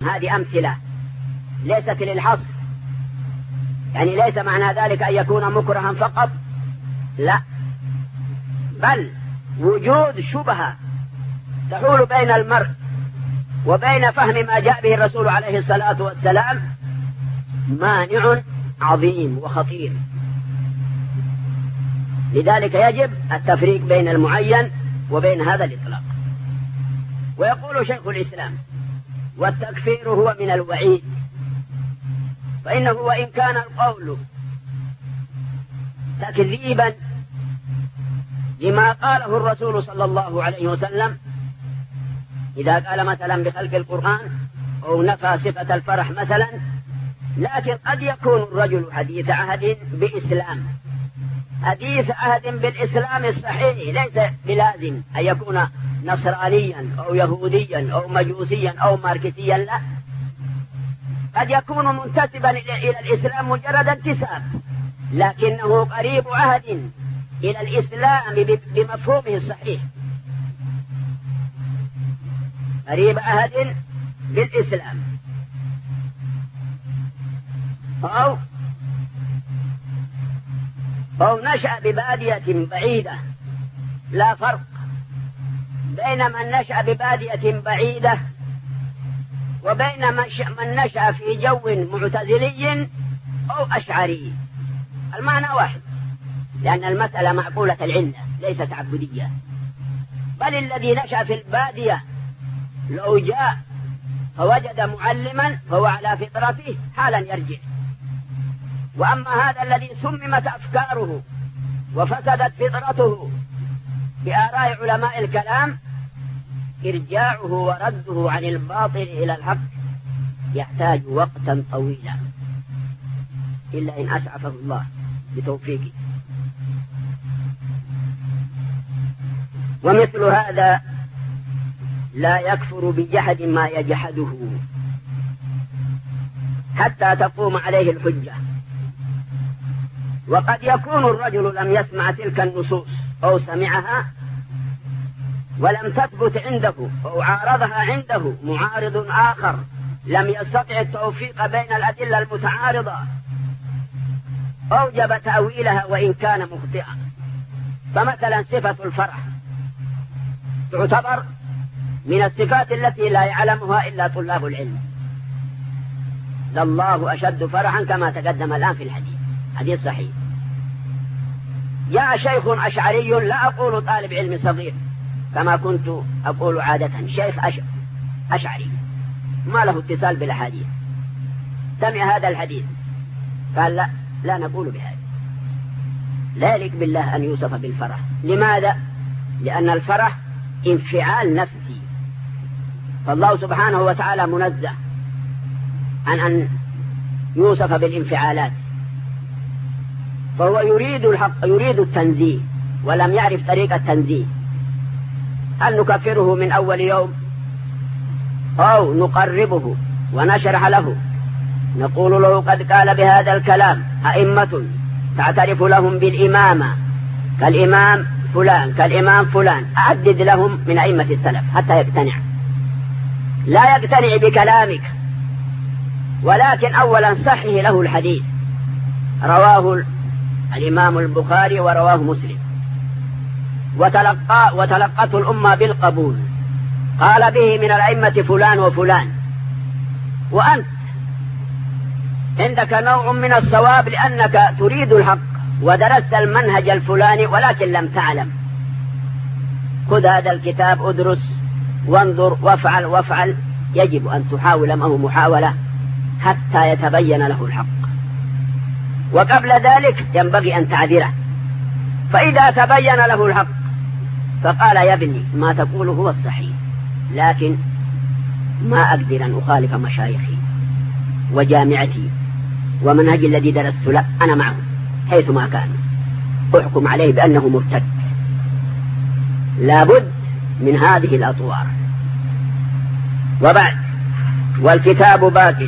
هذه أمثلة ليست للحصر، يعني ليس معنى ذلك أن يكون مكرها فقط، لا، بل وجود شبهة تحول بين المرء وبين فهم ما جاء به الرسول عليه الصلاة والسلام مانع عظيم وخطير. لذلك يجب التفريق بين المعين وبين هذا الإطلاق. ويقول شيخ الإسلام: والتكفير هو من الوعيد، فإنه وإن كان القول تكذيبا لما قاله الرسول صلى الله عليه وسلم إذا قال مثلا بخلق القرآن أو نفى صفة الفرح مثلا، لكن قد يكون الرجل حديث عهد بإسلام، حديث عهد بالإسلام الصحيح، ليس بلازم أن يكون نصرانيا أو يهوديا أو مجوسيا أو ماركسيا، لا، قد يكون منتسبا إلى الإسلام مجرد انتساب، لكنه قريب عهد إلى الإسلام بمفهومه الصحيح، قريب عهد بالإسلام، أو نشأ ببادية بعيدة. لا فرق بين من نشأ ببادية بعيدة وبين من نشأ في جو معتزلي أو أشعري، المعنى واحد، لأن المسألة معقولة العلة ليست عبودية. بل الذي نشأ في البادية لو جاء فوجد معلما فهو على فطرته حالا يرجع. وأما هذا الذي سممت أفكاره وفسدت فطرته بآراء علماء الكلام، إرجاعه ورده عن الباطل إلى الحق يحتاج وقتا طويلا، إلا إن أسعفه الله بتوفيقه. ومثل هذا لا يكفر بجحد ما يجحده حتى تقوم عليه الحجة. وقد يكون الرجل لم يسمع تلك النصوص أو سمعها ولم تثبت عنده أو عارضها عنده معارض آخر لم يستطع التوفيق بين الأدلة المتعارضة، أوجب تأويلها وإن كان مخطئا. فمثلا صفة الفرح تعتبر من الصفات التي لا يعلمها إلا طلاب العلم. لله أشد فرحا كما تقدم الآن في الحديث، حديث صحيح. يا شيخ أشعري، لا أقول طالب علم صغير كما كنت أقول عادة، شيخ أشعري ما له اتصال بالحديث سمع هذا الحديث، قال لا نقول بهذا، لا يليق بالله أن يوصف بالفرح. لماذا؟ لأن الفرح انفعال نفسي، فالله سبحانه وتعالى منزه عن أن يوصف بالانفعالات، فهو يريد الحق، يريد التنزيه ولم يعرف طريقة التنزيه. هل نكفره من أول يوم أو نقربه ونشرح له نقول له قد قال بهذا الكلام أئمة تعترف لهم بالإمامة كالإمام فلان كالإمام فلان، أعدد لهم من أئمة السلف حتى يقتنع. لا يقتنع بكلامك، ولكن أولا صحه له الحديث، رواه الإمام البخاري ورواه مسلم، وتلقته الأمة بالقبول، قال به من الأئمة فلان وفلان، وأنت عندك نوع من الصواب لأنك تريد الحق ودرست المنهج الفلاني ولكن لم تعلم. خذ هذا الكتاب، أدرس وانظر وافعل، يجب أن تحاول معه محاولة حتى يتبين له الحق، وقبل ذلك ينبغي أن تعذره. فإذا تبين له الحق فقال يا ابني ما تقوله هو الصحيح، لكن ما أقدر أن أخالف مشايخي وجامعتي ومنهج الذي درست له، أنا معه حيثما كان، أحكم عليه بأنه مرتد. لابد من هذه الأطوار. وبعد، والكتاب باق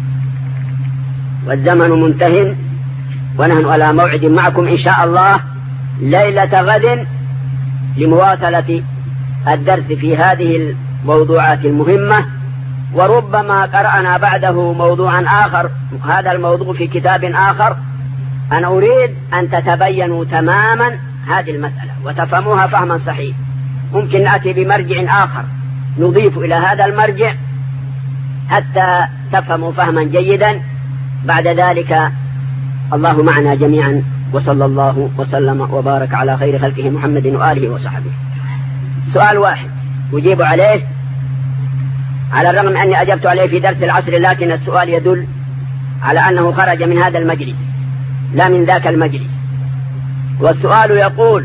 والزمن منتهٍ، ونحن على موعد معكم إن شاء الله ليلة غد لمواصلة الدرس في هذه الموضوعات المهمة وربما قرأنا بعده موضوعا آخر، هذا الموضوع في كتاب آخر. أنا أريد أن تتبينوا تماما هذه المسألة وتفهموها فهما صحيح. ممكن نأتي بمرجع آخر نضيف إلى هذا المرجع حتى تفهموا فهما جيدا. بعد ذلك الله معنا جميعا، وصلى الله وسلم وبارك على خير خلقه محمد وآله وصحبه. سؤال واحد أجيب عليه، على الرغم أني أجبت عليه في درس العصر، لكن السؤال يدل على أنه خرج من هذا المجلس لا من ذاك المجلس. والسؤال يقول،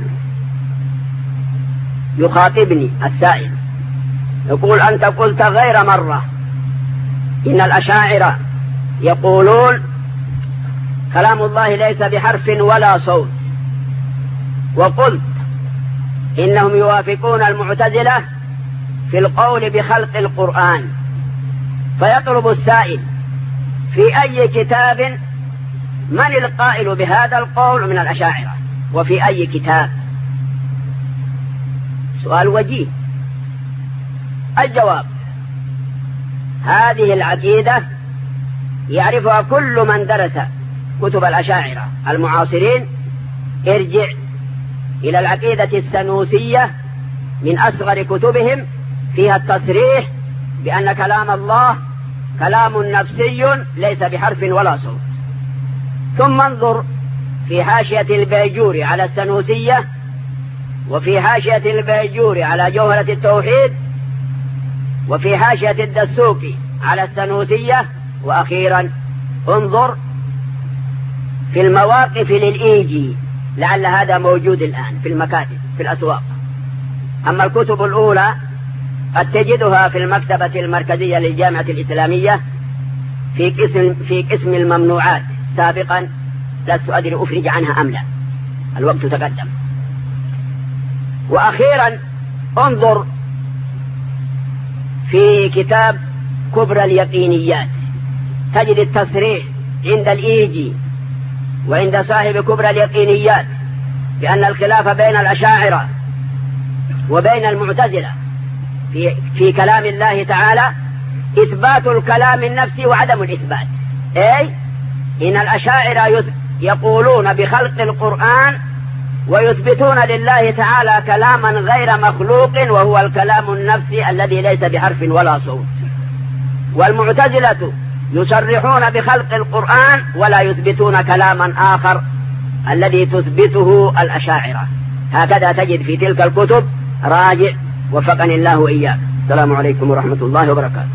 يخاطبني السائل يقول: أنت قلت غير مرة إن الأشاعرة يقولون كلام الله ليس بحرف ولا صوت، وقلت إنهم يوافقون المعتزلة في القول بخلق القرآن. فيطلب السائل: في أي كتاب من القائل بهذا القول من الأشاعرة، وفي أي كتاب؟ سؤال وجيه. الجواب: هذه العقيدة يعرفها كل من درس كتب الأشاعرة المعاصرين. ارجع إلى العقيدة السنوسية من أصغر كتبهم، فيها التصريح بأن كلام الله كلام نفسي ليس بحرف ولا صوت. ثم انظر في حاشية البيجوري على السنوسية، وفي حاشية البيجوري على جوهرة التوحيد، وفي حاشية الدسوقي على السنوسية، وأخيرا انظر في المواقف للإيجي، لعل هذا موجود الآن في المكاتب في الأسواق. أما الكتب الأولى قد تجدها في المكتبة المركزية للجامعة الإسلامية في قسم الممنوعات سابقا، لست أدري أفرج عنها أم لا، الوقت تقدم. وأخيرا انظر في كتاب كبرى اليقينيات، تجد التصريح عند الإيجي وعند صاحب كبرى اليقينيات بأن الخلاف بين الأشاعرة وبين المعتزلة في كلام الله تعالى إثبات الكلام النفسي وعدم الإثبات. أي إن الأشاعرة يقولون بخلق القرآن ويثبتون لله تعالى كلاما غير مخلوق، وهو الكلام النفسي الذي ليس بحرف ولا صوت. والمعتزلة يصرحون بخلق القرآن ولا يثبتون كلاما آخر الذي تثبته الأشاعرة. هكذا تجد في تلك الكتب. راجع وفقني الله وإياك. السلام عليكم ورحمة الله وبركاته.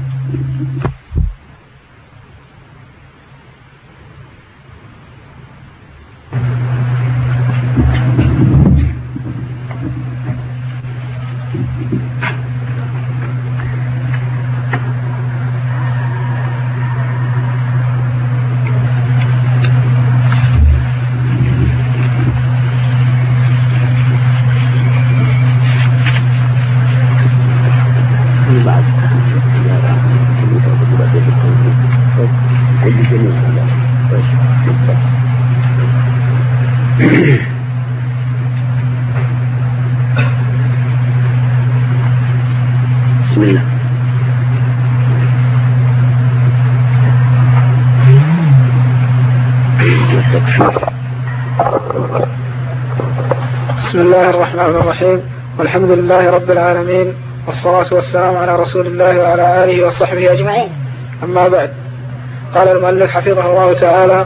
بسم الله. بسم الله الرحمن الرحيم، والحمد لله رب العالمين، والصلاة والسلام على رسول الله وعلى آله وصحبه أجمعين. أما بعد، قال المؤلف حفظه الله تعالى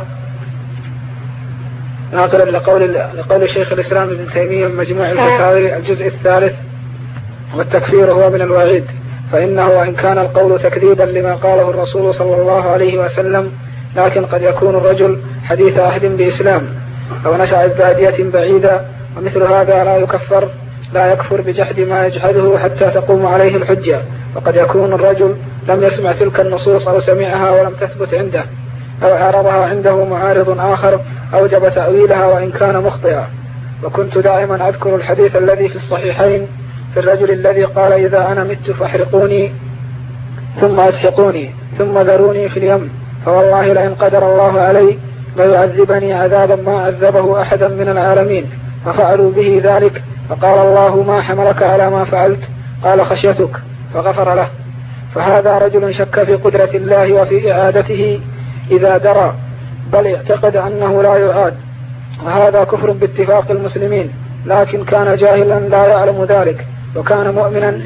ناقلا لقول شيخ الإسلام ابن تيمية من مجموع الفتاوي الجزء الثالث: والتكفير هو من الوعيد، فإنه وإن كان القول تكذيبا لما قاله الرسول صلى الله عليه وسلم، لكن قد يكون الرجل حديث عهد بإسلام أو نشأ ببادية بعيدة، ومثل هذا لا يكفر بجحد ما يجحده حتى تقوم عليه الحجة. وقد يكون الرجل لم يسمع تلك النصوص أو سمعها ولم تثبت عنده، أو عرضها عنده معارض آخر أوجب تأويلها وإن كان مخطئا. وكنت دائما أذكر الحديث الذي في الصحيحين في الرجل الذي قال: إذا أنا مت فاحرقوني ثم أسحقوني ثم ذروني في اليم، فوالله لئن قدر الله علي ليعذبني عذابا ما عذبه أحدا من العالمين. ففعلوا به ذلك، فقال الله: ما حملك على ما فعلت؟ قال: خشيتك، فغفر له. فهذا رجل شك في قدرة الله وفي إعادته إذا درى، بل اعتقد أنه لا يعاد، وهذا كفر باتفاق المسلمين، لكن كان جاهلا لا يعلم ذلك، وكان مؤمنا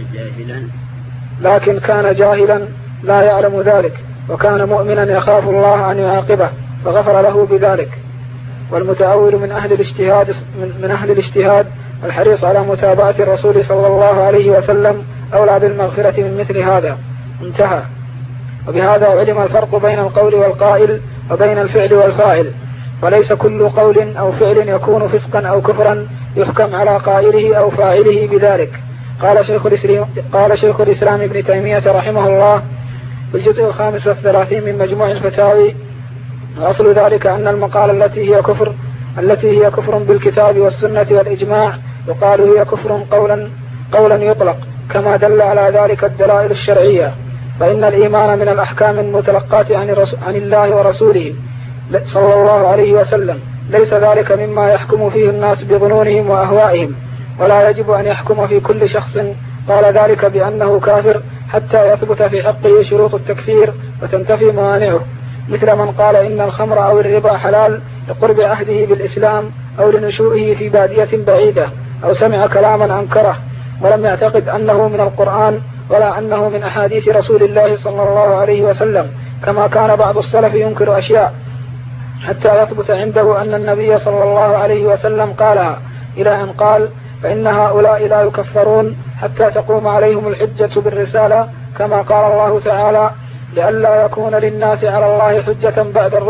لا يعلم ذلك، وكان مؤمنا يخاف الله أن يعاقبه فغفر له بذلك. والمتأول من أهل الاجتهاد الحريص على متابعة الرسول صلى الله عليه وسلم أولى بالمغفرة من مثل هذا. انتهى. وبهذا علم الفرق بين القول والقائل وبين الفعل والفاعل، وليس كل قول أو فعل يكون فسقا أو كفرا يحكم على قائله أو فاعله بذلك. قال شيخ الإسلام ابن تيمية رحمه الله في الجزء 35 من مجموع الفتاوي: وأصل ذلك أن المقال التي هي كفر بالكتاب والسنة والإجماع يقال هي كفر قولا يطلق، كما دل على ذلك الدلائل الشرعية. فإن الإيمان من الأحكام المتلقاة عن الله ورسوله صلى الله عليه وسلم، ليس ذلك مما يحكم فيه الناس بظنونهم وأهوائهم، ولا يجب أن يحكم في كل شخص قال ذلك بأنه كافر حتى يثبت في حقه شروط التكفير وتنتفي موانعه، مثل من قال إن الخمر أو الربا حلال لقرب عهده بالإسلام أو لنشوئه في بادية بعيدة، أو سمع كلاما أنكره ولم يعتقد أنه من القرآن ولا أنه من أحاديث رسول الله صلى الله عليه وسلم، كما كان بعض السلف ينكر أشياء حتى يثبت عنده أن النبي صلى الله عليه وسلم قالها، إلى أن قال: فإن هؤلاء لا يكفرون حتى تقوم عليهم الحجة بالرسالة، كما قال الله تعالى: لئلا يكون للناس على الله حجة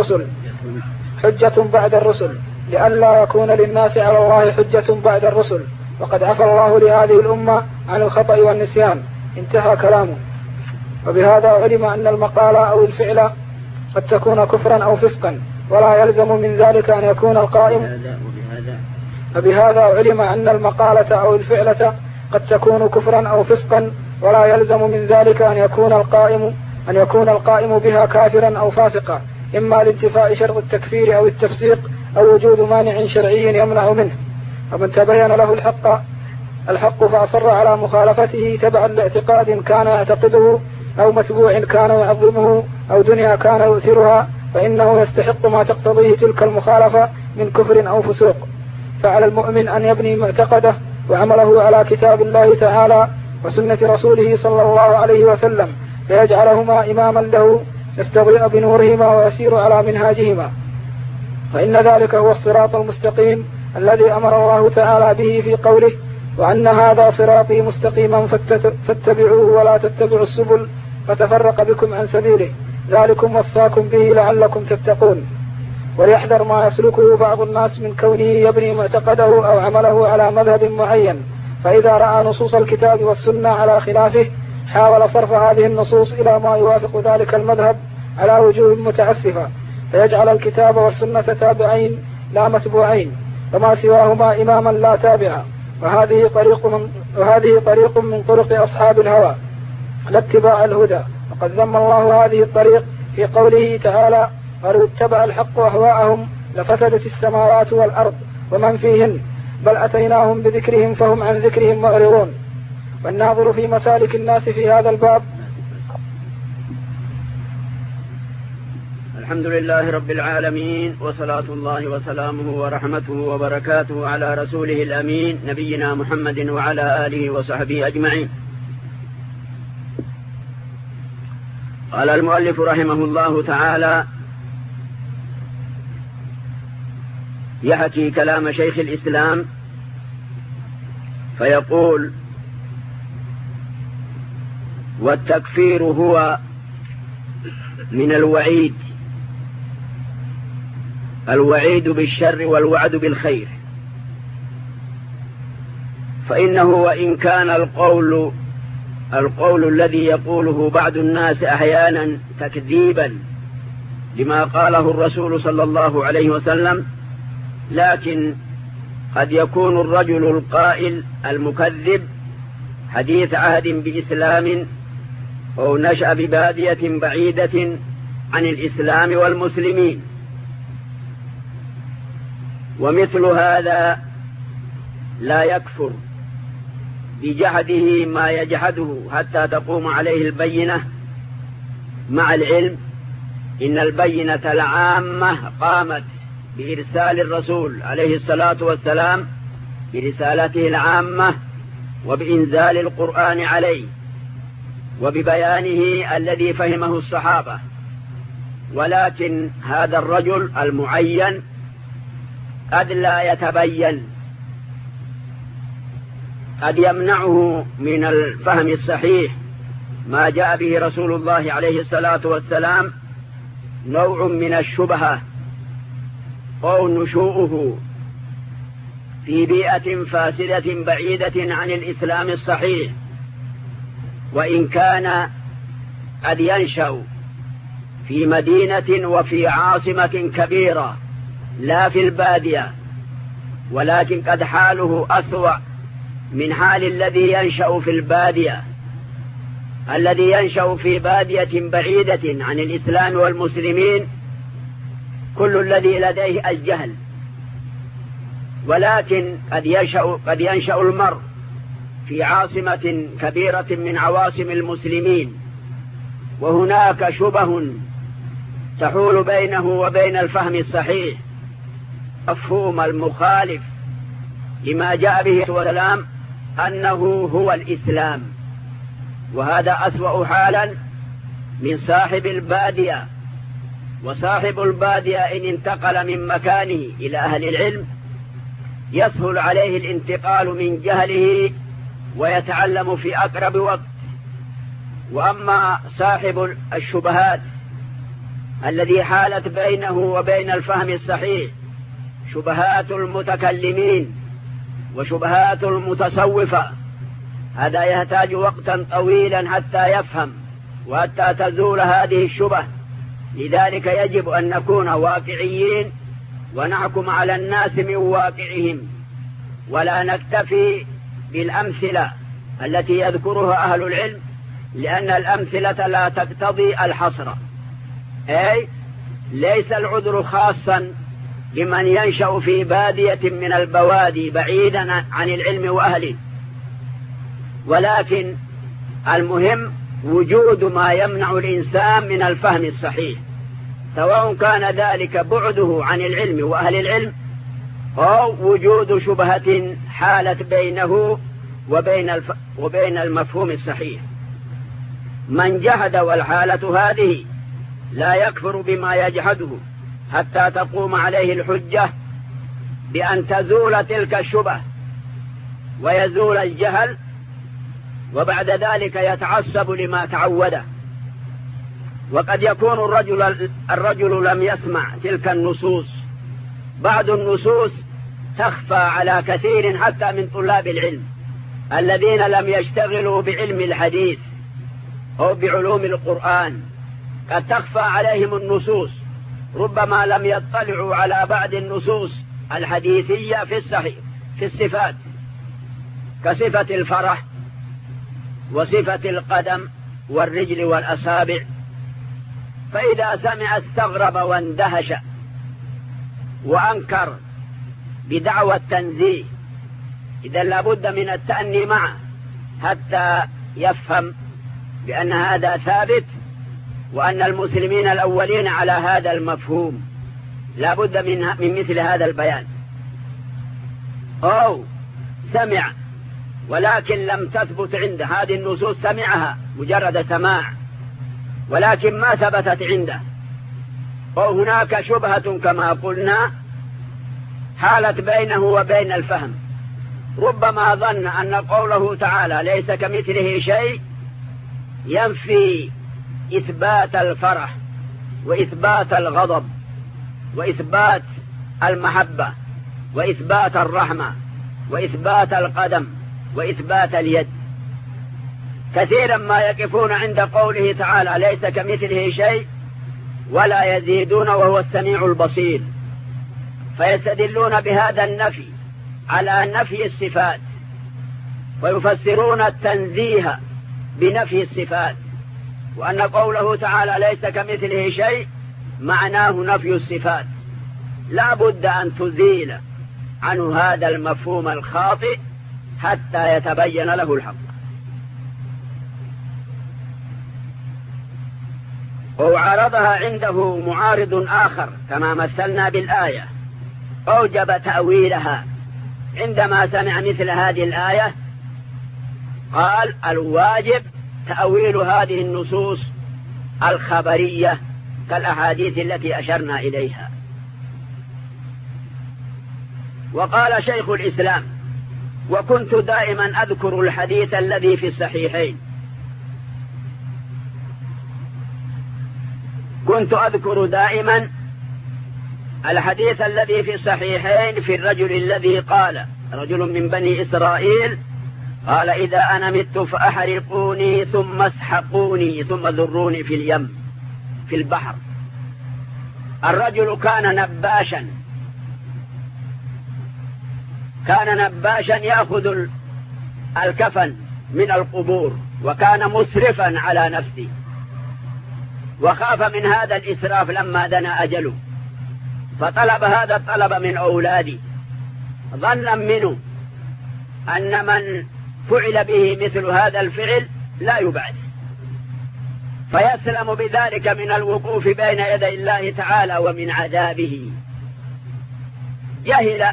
بعد الرسل، وقد عفى الله لهذه الأمة عن الخطأ والنسيان. انتهى كلامه. وبهذا علم أن المقال أو الفعل قد تكون كفرا أو فسقا، ولا يلزم من ذلك أن يكون القائم فبهذا علم أن المقالة أو الفعلة قد تكون كفرا أو فسقا، ولا يلزم من ذلك أن يكون القائم بها كافرا أو فاسقا، إما لانتفاء شرط التكفير أو التفسيق أو وجود مانع شرعي يمنع منه. ومن تبين له الحق فأصر على مخالفته تبعا لاعتقاد كان يعتقده أو متبوع كان يعظمه أو دنيا كان يؤثرها، فإنه يستحق ما تقتضيه تلك المخالفة من كفر أو فسوق. فعلى المؤمن أن يبني معتقده وعمله على كتاب الله تعالى وسنة رسوله صلى الله عليه وسلم، فيجعلهما إماما له يستضيء بنورهما ويسير على منهاجهما، فإن ذلك هو الصراط المستقيم الذي أمر الله تعالى به في قوله: وأن هذا صراطي مستقيما فاتبعوه ولا تتبعوا السبل فتفرق بكم عن سبيله، ذلكم وصاكم به لعلكم تتقون. وليحذر ما يسلكه بعض الناس من كونه يبني معتقده أو عمله على مذهب معين، فإذا رأى نصوص الكتاب والسنة على خلافه حاول صرف هذه النصوص إلى ما يوافق ذلك المذهب على وجوه متعسفة، فيجعل الكتاب والسنة تابعين لا متبوعين، وما سواهما إماما لا تابعا. وهذه طريق من طرق أصحاب الهوى لا اتباع الهدى، وقد ذم الله هذه الطريق في قوله تعالى: ولو اتبع الحق أهواءهم لفسدت السماوات والأرض ومن فيهن بل أتيناهم بذكرهم فهم عن ذكرهم معرضون. والناظر في مسالك الناس في هذا الباب. الحمد لله رب العالمين، وصلاة الله وسلامه ورحمته وبركاته على رسوله الأمين نبينا محمد وعلى آله وصحبه أجمعين. قال المؤلف رحمه الله تعالى يحكي كلام شيخ الإسلام فيقول: والتكفير هو من الوعيد بالشر والوعد بالخير، فإنه وإن كان القول الذي يقوله بعض الناس أحيانا تكذيبا لما قاله الرسول صلى الله عليه وسلم، لكن قد يكون الرجل القائل المكذب حديث عهد بإسلام أو نشأ ببادية بعيدة عن الإسلام والمسلمين، ومثل هذا لا يكفر، بجحده ما يجحده حتى تقوم عليه البينة، مع العلم إن البينة العامة قامت بإرسال الرسول عليه الصلاة والسلام برسالته العامة وبإنزال القرآن عليه وببيانه الذي فهمه الصحابة. ولكن هذا الرجل المعين قد لا يتبين، قد يمنعه من الفهم الصحيح ما جاء به رسول الله عليه الصلاة والسلام نوع من الشبهة أو نشوءه في بيئة فاسدة بعيدة عن الإسلام الصحيح، وإن كان قد ينشأ في مدينة وفي عاصمة كبيرة لا في البادية، ولكن قد حاله أسوأ من حال الذي ينشأ في البادية. الذي ينشأ في بادية بعيدة عن الإسلام والمسلمين كل الذي لديه الجهل، ولكن قد ينشأ المرء في عاصمة كبيرة من عواصم المسلمين وهناك شبه تحول بينه وبين الفهم الصحيح، مفهوم المخالف لما جاء به والسلام أنه هو الإسلام، وهذا أسوأ حالا من صاحب البادية. وصاحب البادية إن انتقل من مكانه إلى أهل العلم يسهل عليه الانتقال من جهله ويتعلم في أقرب وقت. وأما صاحب الشبهات الذي حالت بينه وبين الفهم الصحيح شبهات المتكلمين وشبهات المتصوفة، هذا يحتاج وقتا طويلا حتى يفهم وحتى تزول هذه الشبه. لذلك يجب أن نكون واقعيين ونحكم على الناس من واقعهم، ولا نكتفي بالأمثلة التي يذكرها أهل العلم، لأن الأمثلة لا تقتضي الحصر. أي ليس العذر خاصا لمن ينشأ في بادية من البوادي بعيدا عن العلم وأهله، ولكن المهم وجود ما يمنع الإنسان من الفهم الصحيح، سواء كان ذلك بعده عن العلم وأهل العلم أو وجود شبهة حالت بينه وبين المفهوم الصحيح. من جحد والحالة هذه لا يكفر بما يجحده حتى تقوم عليه الحجة بأن تزول تلك الشبهة ويزول الجهل، وبعد ذلك يتعصب لما تعوده. وقد يكون الرجل لم يسمع تلك النصوص، بعض النصوص تخفى على كثير حتى من طلاب العلم الذين لم يشتغلوا بعلم الحديث أو بعلوم القرآن، قد تخفى عليهم النصوص، ربما لم يطلعوا على بعض النصوص الحديثية في الصفات كصفة الفرح وصفة القدم والرجل والأصابع، فإذا سمع استغرب واندهش وأنكر بدعوى التنزيه. إذا لابد من التأني معه حتى يفهم بأن هذا ثابت وأن المسلمين الأولين على هذا المفهوم، لابد من مثل هذا البيان. أو سمع ولكن لم تثبت عنده هذه النصوص، سمعها مجرد سماع ولكن ما ثبتت عنده، أو هناك شبهة كما قلنا حالت بينه وبين الفهم، ربما ظن أن قوله تعالى ليس كمثله شيء ينفي إثبات الفرح وإثبات الغضب وإثبات المحبة وإثبات الرحمة وإثبات القدم وإثبات اليد. كثيرا ما يقفون عند قوله تعالى ليس كمثله شيء ولا يزيدون وهو السميع البصير، فيستدلون بهذا النفي على نفي الصفات، ويفسرون التنزيه بنفي الصفات، وأن قوله تعالى ليس كمثله شيء معناه نفي الصفات. لا بد أن تزيل عنه هذا المفهوم الخاطئ حتى يتبين له الحق. وعرضها عنده معارض آخر كما مثلنا بالآية، أوجب تأويلها عندما سمع مثل هذه الآية، قال الواجب تأويل هذه النصوص الخبرية كالأحاديث التي أشرنا إليها. وقال شيخ الإسلام: وكنت دائما أذكر الحديث الذي في الصحيحين، كنت أذكر دائما الحديث الذي في الصحيحين في الرجل الذي قال، رجل من بني إسرائيل قال: إذا أنا مت فأحرقوني ثم اسحقوني ثم ذروني في اليم في البحر. الرجل كان نباشا يأخذ الكفن من القبور، وكان مسرفا على نفسه، وخاف من هذا الإسراف لما دنا أجله، فطلب هذا الطلب من أولاده، ظنا منه أن من فعل به مثل هذا الفعل لا يبعث، فيسلم بذلك من الوقوف بين يدي الله تعالى ومن عذابه. جهل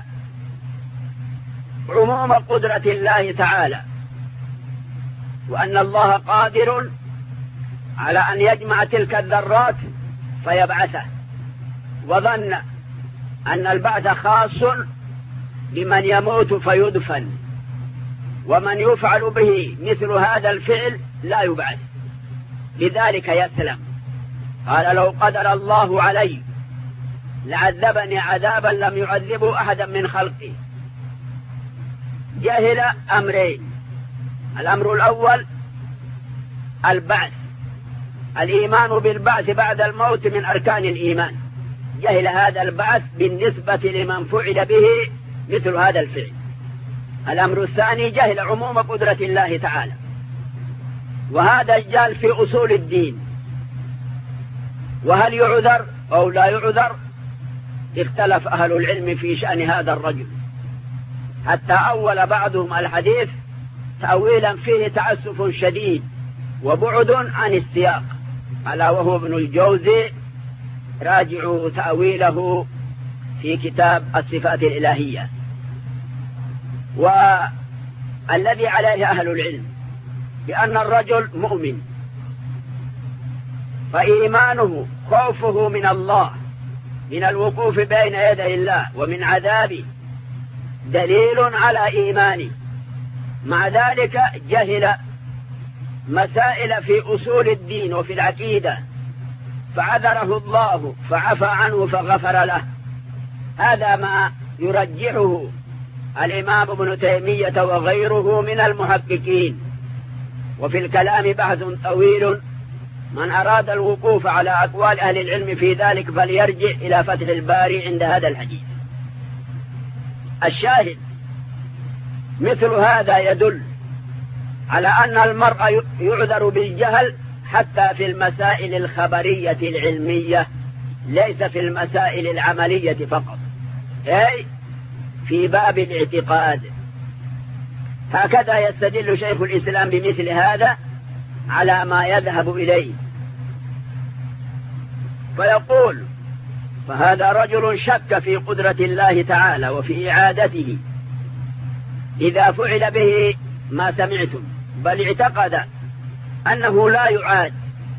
عموم قدرة الله تعالى، وأن الله قادر على أن يجمع تلك الذرات فيبعثه، وظن أن البعث خاص بمن يموت فيدفن، ومن يفعل به مثل هذا الفعل لا يبعث، لذلك يسلم. قال: لو قدر الله علي لعذبني عذابا لم يعذبه أحدا من خلقه. جهل أمرين: الأمر الأول البعث، الإيمان بالبعث بعد الموت من أركان الإيمان، جهل هذا البعث بالنسبة لمن فعل به مثل هذا الفعل. الأمر الثاني جهل عموم قدرة الله تعالى، وهذا الجهل في أصول الدين، وهل يعذر أو لا يعذر اختلف أهل العلم في شأن هذا الرجل، حتى أول بعضهم الحديث تأويلا فيه تعسف شديد وبعد عن السياق، ألا وهو ابن الجوزي، راجعوا تأويله في كتاب الصفات الإلهية. والذي عليه أهل العلم بأن الرجل مؤمن، فإيمانه خوفه من الله، من الوقوف بين يدي الله ومن عذابه، دليل على إيمانه. مع ذلك جهل مسائل في أصول الدين وفي العقيدة، فعذره الله فعفى عنه فغفر له. هذا ما يرجحه الإمام ابن تيمية وغيره من المحققين. وفي الكلام بحث طويل، من أراد الوقوف على أقوال أهل العلم في ذلك فليرجع إلى فتح الباري عند هذا الحديث. الشاهد مثل هذا يدل على أن المرء يعذر بالجهل حتى في المسائل الخبرية العلمية، ليس في المسائل العملية فقط، أي في باب الاعتقاد. هكذا يستدل شيخ الإسلام بمثل هذا على ما يذهب إليه، فيقول: فهذا رجل شك في قدرة الله تعالى وفي إعادته إذا فعل به ما سمعتم، بل اعتقد أنه لا يعاد،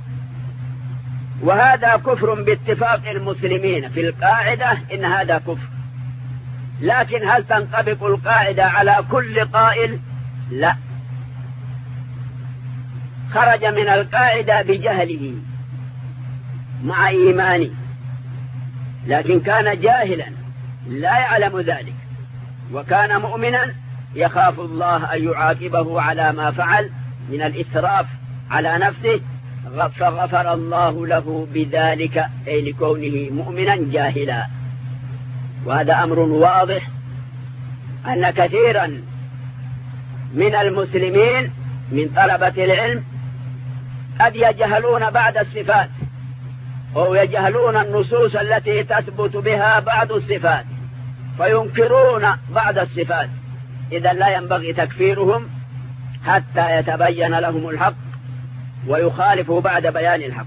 وهذا كفر باتفاق المسلمين. في القاعدة إن هذا كفر، لكن هل تنطبق القاعدة على كل قائل؟ لا، خرج من القاعدة بجهله مع إيمانه، لكن كان جاهلا لا يعلم ذلك، وكان مؤمنا يخاف الله أن يعاقبه على ما فعل من الإسراف على نفسه، فغفر الله له بذلك، أي لكونه مؤمنا جاهلا. وهذا أمر واضح أن كثيرا من المسلمين من طلبة العلم قد يجهلون بعض الصفات، أو يجهلون النصوص التي تثبت بها بعض الصفات، فينكرون بعض الصفات، إذا لا ينبغي تكفيرهم حتى يتبين لهم الحق ويخالفوا بعد بيان الحق.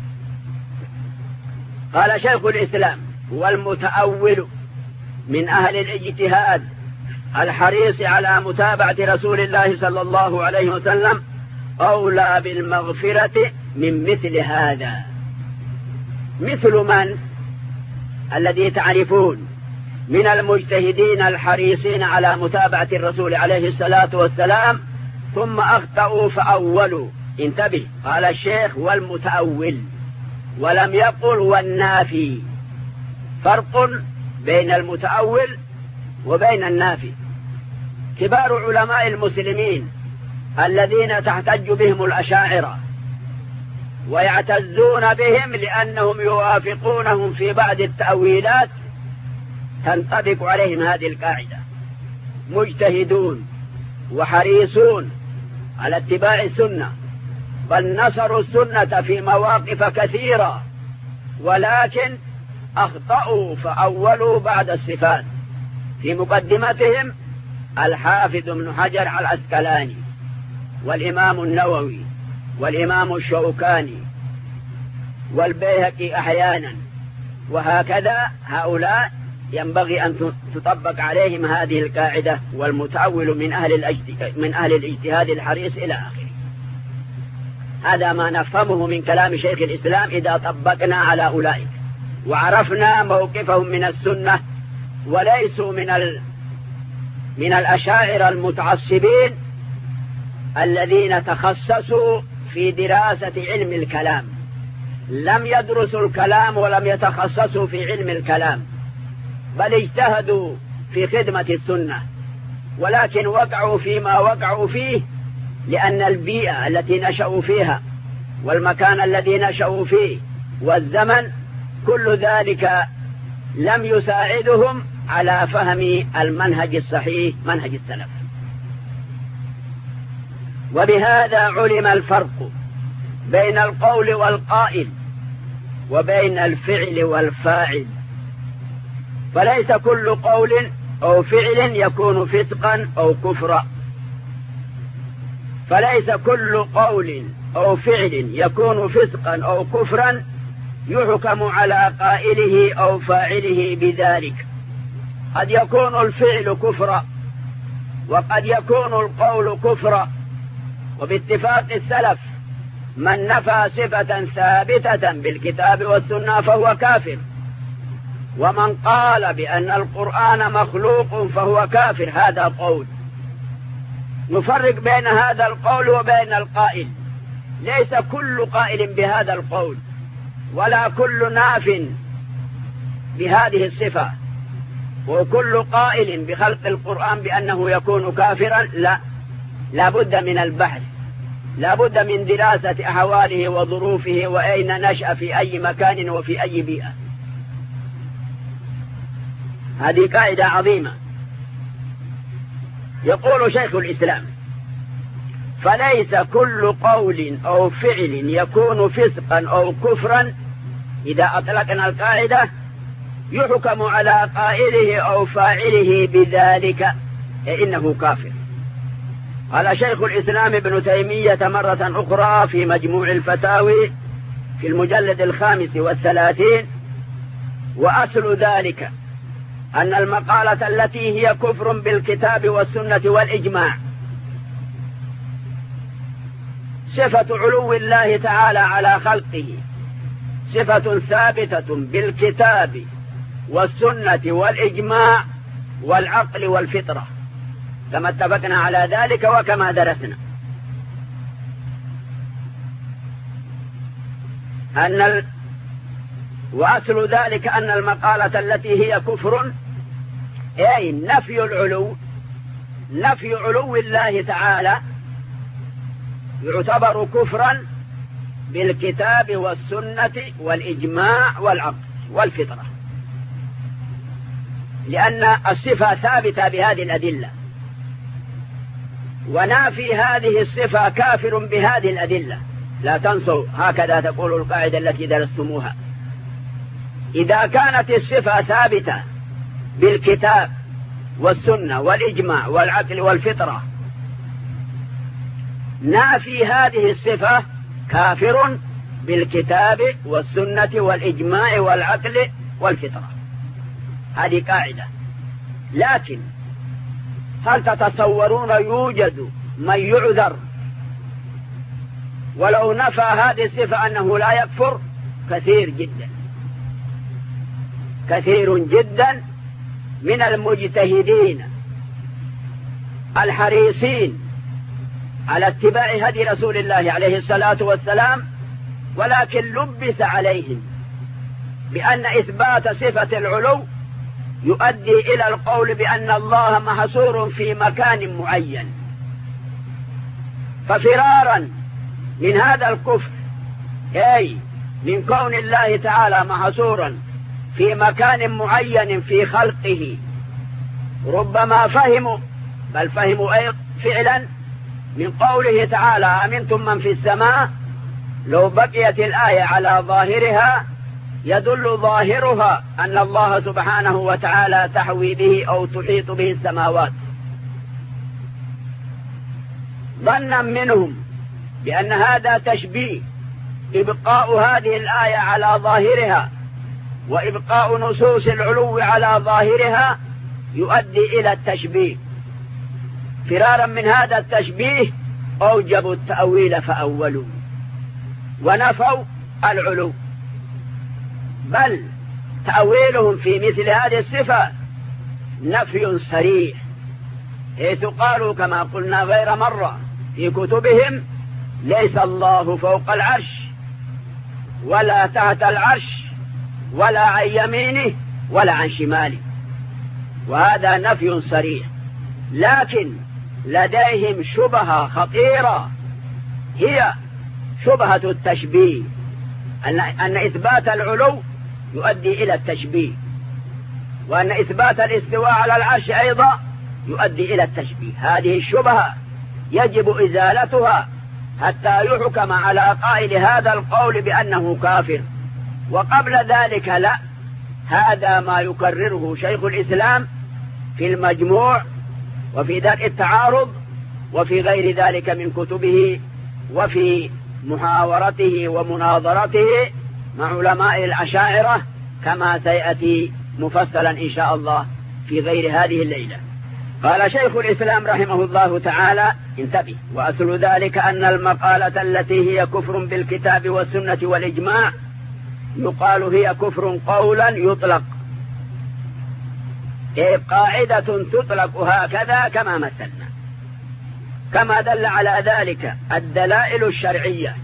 قال شيخ الإسلام: والمتأول من أهل الاجتهاد الحريص على متابعة رسول الله صلى الله عليه وسلم أولى بالمغفرة من مثل هذا. مثل من؟ الذي تعرفون من المجتهدين الحريصين على متابعة الرسول عليه الصلاة والسلام ثم أخطأوا فأولوا. انتبه، قال الشيخ: والمتأول، ولم يقل والنافي. فرق بين المتأول وبين النافي. كبار علماء المسلمين الذين تحتج بهم الأشاعرة ويعتزون بهم لأنهم يوافقونهم في بعض التأويلات تنطبق عليهم هذه القاعدة. مجتهدون وحريصون على اتباع السنة، بل نصروا السنة في مواقف كثيرة، ولكن أخطأوا فأولوا بعد الصفات. في مقدمتهم الحافظ ابن حجر العسقلاني والإمام النووي والإمام الشوكاني والبيهقي أحيانا، وهكذا هؤلاء ينبغي أن تطبق عليهم هذه القاعدة: والمتأول من أهل الاجتهاد الحريص إلى آخره. هذا ما نفهمه من كلام شيخ الإسلام إذا طبقنا على أولئك وعرفنا موقفهم من السنة، وليسوا من الأشاعرة المتعصبين الذين تخصصوا في دراسة علم الكلام. لم يدرسوا الكلام ولم يتخصصوا في علم الكلام، بل اجتهدوا في خدمة السنة، ولكن وقعوا فيما وقعوا فيه لأن البيئة التي نشأوا فيها والمكان الذي نشأوا فيه والزمن كل ذلك لم يساعدهم على فهم المنهج الصحيح، منهج السلف. وبهذا علم الفرق بين القول والقائل وبين الفعل والفاعل. فليس كل قول أو فعل يكون فسقا أو كفرا. فليس كل قول أو فعل يكون فسقا أو كفرا يحكم على قائله أو فاعله بذلك. قد يكون الفعل كفرا وقد يكون القول كفرا. وباتفاق السلف من نفى صفة ثابتة بالكتاب والسنة فهو كافر، ومن قال بأن القرآن مخلوق فهو كافر. هذا قول. نفرق بين هذا القول وبين القائل. ليس كل قائل بهذا القول ولا كل ناف بهذه الصفة وكل قائل بخلق القرآن بأنه يكون كافرا. لا بد من البحث، لا بد من دراسة أحواله وظروفه وأين نشأ في أي مكان وفي أي بيئة. هذه قاعدة عظيمة. يقول شيخ الإسلام: فليس كل قول أو فعل يكون فسقا أو كفرا. إذا أطلقنا القاعدة يحكم على قائله أو فاعله بذلك إنه كافر. قال شيخ الإسلام ابن تيمية مرة أخرى في مجموع الفتاوي في المجلد 35: وأصل ذلك أن المقالة التي هي كفر بالكتاب والسنة والإجماع صفة علو الله تعالى على خلقه، صفة ثابتة بالكتاب والسنة والإجماع والعقل والفطرة، كما اتفقنا على ذلك وكما درسنا. وأصل ذلك أن المقالة التي هي كفر أي نفي العلو، نفي علو الله تعالى يعتبر كفرا بالكتاب والسنة والإجماع والعقل والفطرة، لأن الصفة ثابتة بهذه الأدلة، ونافي هذه الصفة كافر بهذه الأدلة. لا تنسوا، هكذا تقول القاعدة التي درستموها: إذا كانت الصفة ثابتة بالكتاب والسنة والإجماع والعقل والفطرة نافي هذه الصفة كافر بالكتاب والسنة والإجماع والعقل والفطرة. هذه قاعدة. لكن هل تتصورون يوجد من يعذر ولو نفى هذه الصفة أنه لا يكفر؟ كثير جدا، كثير جدا من المجتهدين الحريصين على اتباع هدي رسول الله عليه الصلاة والسلام، ولكن لبس عليهم بأن إثبات صفة العلو يؤدي إلى القول بأن الله محصور في مكان معين. ففرارا من هذا الكفر، أي من كون الله تعالى محصورا في مكان معين في خلقه، ربما فهموا، بل فهموا أيضا فعلا من قوله تعالى أمنتم من في السماء، لو بقيت الآية على ظاهرها يدل ظاهرها أن الله سبحانه وتعالى تحوي به أو تحيط به السماوات، ظنا منهم بأن هذا تشبيه. إبقاء هذه الآية على ظاهرها وإبقاء نصوص العلو على ظاهرها يؤدي إلى التشبيه. فرارا من هذا التشبيه أوجبوا التأويل فأولوا ونفوا العلو، بل تأويلهم في مثل هذه الصفة نفي صريح، حيث قالوا كما قلنا غير مرة في كتبهم ليس الله فوق العرش ولا تحت العرش ولا عن يمينه ولا عن شماله، وهذا نفي صريح. لكن لديهم شبهة خطيرة، هي شبهة التشبيه، أن إثبات العلو يؤدي إلى التشبيه، وأن إثبات الاستواء على العرش أيضا يؤدي إلى التشبيه. هذه الشبهة يجب إزالتها حتى يحكم على قائل هذا القول بأنه كافر. وقبل ذلك لا، هذا ما يكرره شيخ الإسلام في المجموع وفي درء التعارض وفي غير ذلك من كتبه، وفي محاورته ومناظرته مع علماء الأشاعرة، كما سيأتي مفصلا إن شاء الله في غير هذه الليلة. قال شيخ الإسلام رحمه الله تعالى: انتبه، وأصل ذلك أن المقالة التي هي كفر بالكتاب والسنة والإجماع يقال هي كفر قولا يطلق، قاعدة تطلق هكذا كما مثلنا، كما دل على ذلك الدلائل الشرعية.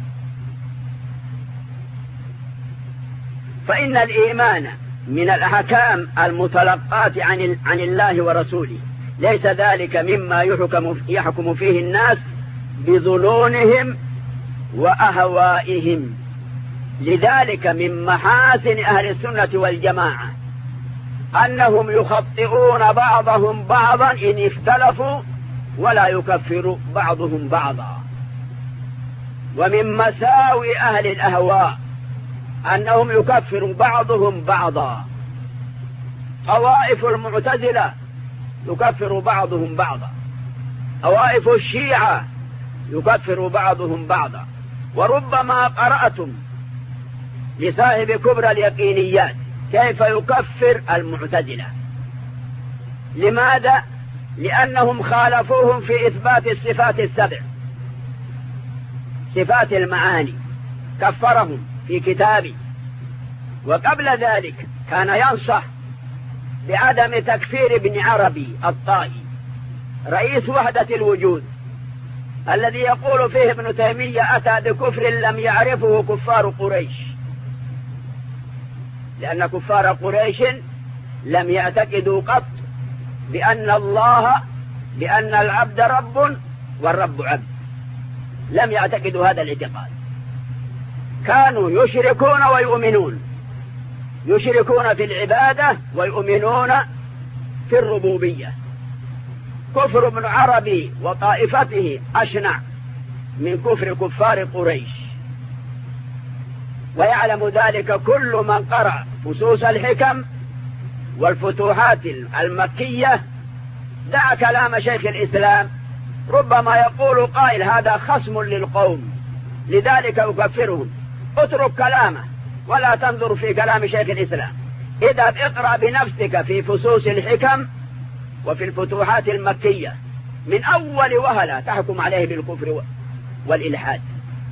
فإن الإيمان من الأحكام المتلقاة عن الله ورسوله، ليس ذلك مما يحكم فيه الناس بظنونهم وأهوائهم. لذلك من محاسن أهل السنة والجماعة أنهم يخطئون بعضهم بعضا إن اختلفوا، ولا يكفر بعضهم بعضا. ومن مساوي أهل الأهواء أنهم يكفر بعضهم بعضا. طوائف المعتزلة يكفر بعضهم بعضا، طوائف الشيعة يكفر بعضهم بعضا. وربما قرأتم لصاحب كبرى اليقينيات كيف يكفر المعتزلة. لماذا؟ لأنهم خالفوهم في إثبات الصفات السبع، صفات المعاني، كفرهم في كتابه. وقبل ذلك كان ينصح بعدم تكفير ابن عربي الطائي رئيس وحدة الوجود، الذي يقول فيه ابن تيمية أتى بكفر لم يعرفه كفار قريش، لأن كفار قريش لم يعتقدوا قط بأن العبد رب والرب عبد، لم يعتقدوا هذا الاعتقاد. كانوا يشركون ويؤمنون، يشركون في العبادة ويؤمنون في الربوبية. كفر ابن عربي وطائفته أشنع من كفر كفار قريش، ويعلم ذلك كل من قرأ فصوص الحكم والفتوحات المكية دع كلام شيخ الإسلام، ربما يقول قائل هذا خصم للقوم لذلك يكفرهم، اترك كلامه ولا تنظر في كلام شيخ الإسلام. إذا اقرأ بنفسك في فصوص الحكم وفي الفتوحات المكية من أول وهلة تحكم عليه بالكفر والإلحاد.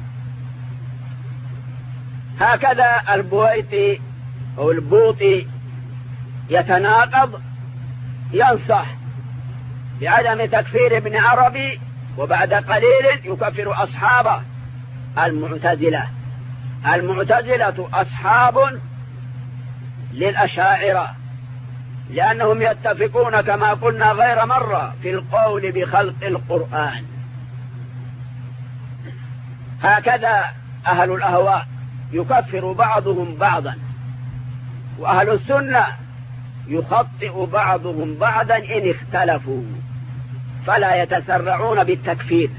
هكذا البويطي أو البوطي يتناقض، ينصح بعدم تكفير ابن عربي وبعد قليل يكفر أصحابه المعتزلة. المعتزلة أصحاب للأشاعرة لأنهم يتفقون كما قلنا غير مرة في القول بخلق القرآن. هكذا أهل الأهواء يكفر بعضهم بعضا، وأهل السنة يخطئ بعضهم بعضا إن اختلفوا، فلا يتسرعون بالتكفير.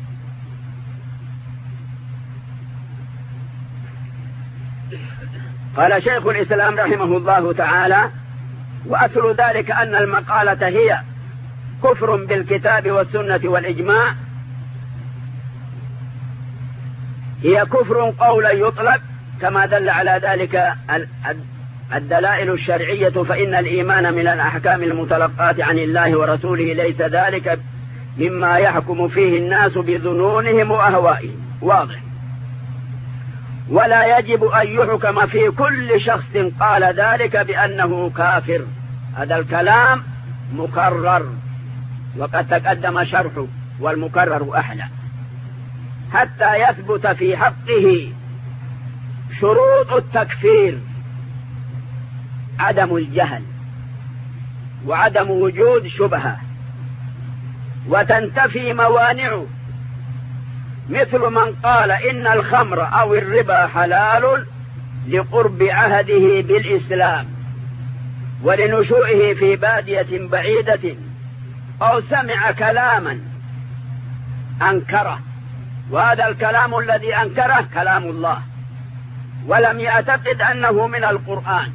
قال شيخ الإسلام رحمه الله تعالى: وأصل ذلك أن المقالة هي كفر بالكتاب والسنة والإجماع، هي كفر قولا يطلق كما دل على ذلك الدلائل الشرعية، فإن الإيمان من الأحكام المتلقاة عن الله ورسوله ليس ذلك مما يحكم فيه الناس بظنونهم وأهوائهم، واضح. ولا يجب أن يحكم في كل شخص قال ذلك بأنه كافر، هذا الكلام مكرر وقد تقدم شرحه والمكرر أحلى، حتى يثبت في حقه شروط التكفير: عدم الجهل وعدم وجود شبهة، وتنتفي موانعه، مثل من قال إن الخمر أو الربا حلال لقرب عهده بالإسلام ولنشوئه في بادية بعيدة، أو سمع كلاما أنكره، وهذا الكلام الذي أنكره كلام الله، ولم يعتقد أنه من القرآن،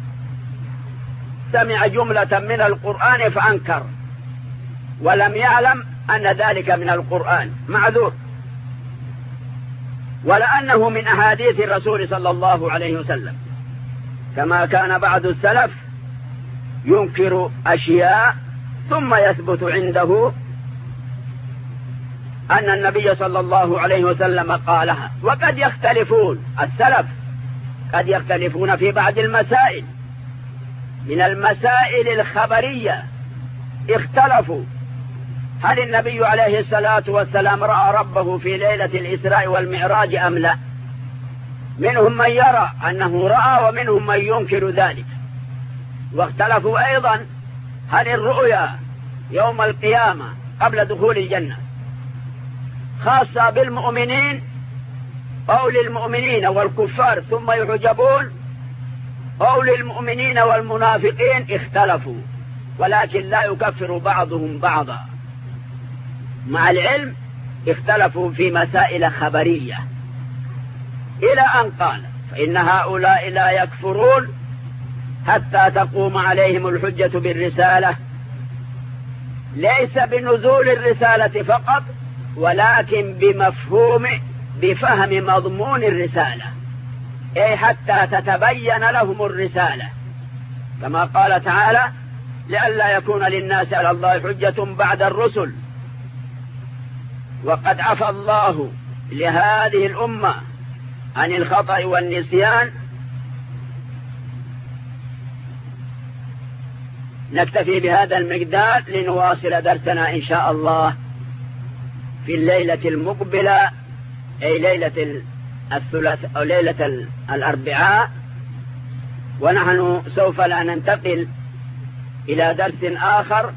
سمع جملة من القرآن فأنكر ولم يعلم أن ذلك من القرآن، معذور. ولأنه من أحاديث الرسول صلى الله عليه وسلم، كما كان بعض السلف ينكر أشياء ثم يثبت عنده أن النبي صلى الله عليه وسلم قالها. وقد يختلفون السلف، قد يختلفون في بعض المسائل، من المسائل الخبرية اختلفوا: هل النبي عليه الصلاة والسلام رأى ربه في ليلة الإسراء والمعراج أم لا؟ منهم من يرى أنه رأى ومنهم من ينكر ذلك. واختلفوا أيضا: هل الرؤيا يوم القيامة قبل دخول الجنة خاصة بالمؤمنين أو للمؤمنين والكفار ثم يحجبون، أو للمؤمنين والمنافقين؟ اختلفوا، ولكن لا يكفر بعضهم بعضا، مع العلم اختلفوا في مسائل خبرية، إلى أن قال: فإن هؤلاء لا يكفرون حتى تقوم عليهم الحجة بالرسالة، ليس بنزول الرسالة فقط، ولكن بفهم مضمون الرسالة، أي حتى تتبين لهم الرسالة، كما قال تعالى: لئلا يكون للناس على الله حجة بعد الرسل. وقد عفى الله لهذه الأمة عن الخطأ والنسيان. نكتفي بهذا المقدار لنواصل درسنا إن شاء الله في الليلة المقبلة، أي ليلة الثلاثاء أو ليلة الأربعاء، ونحن سوف لا ننتقل إلى درس آخر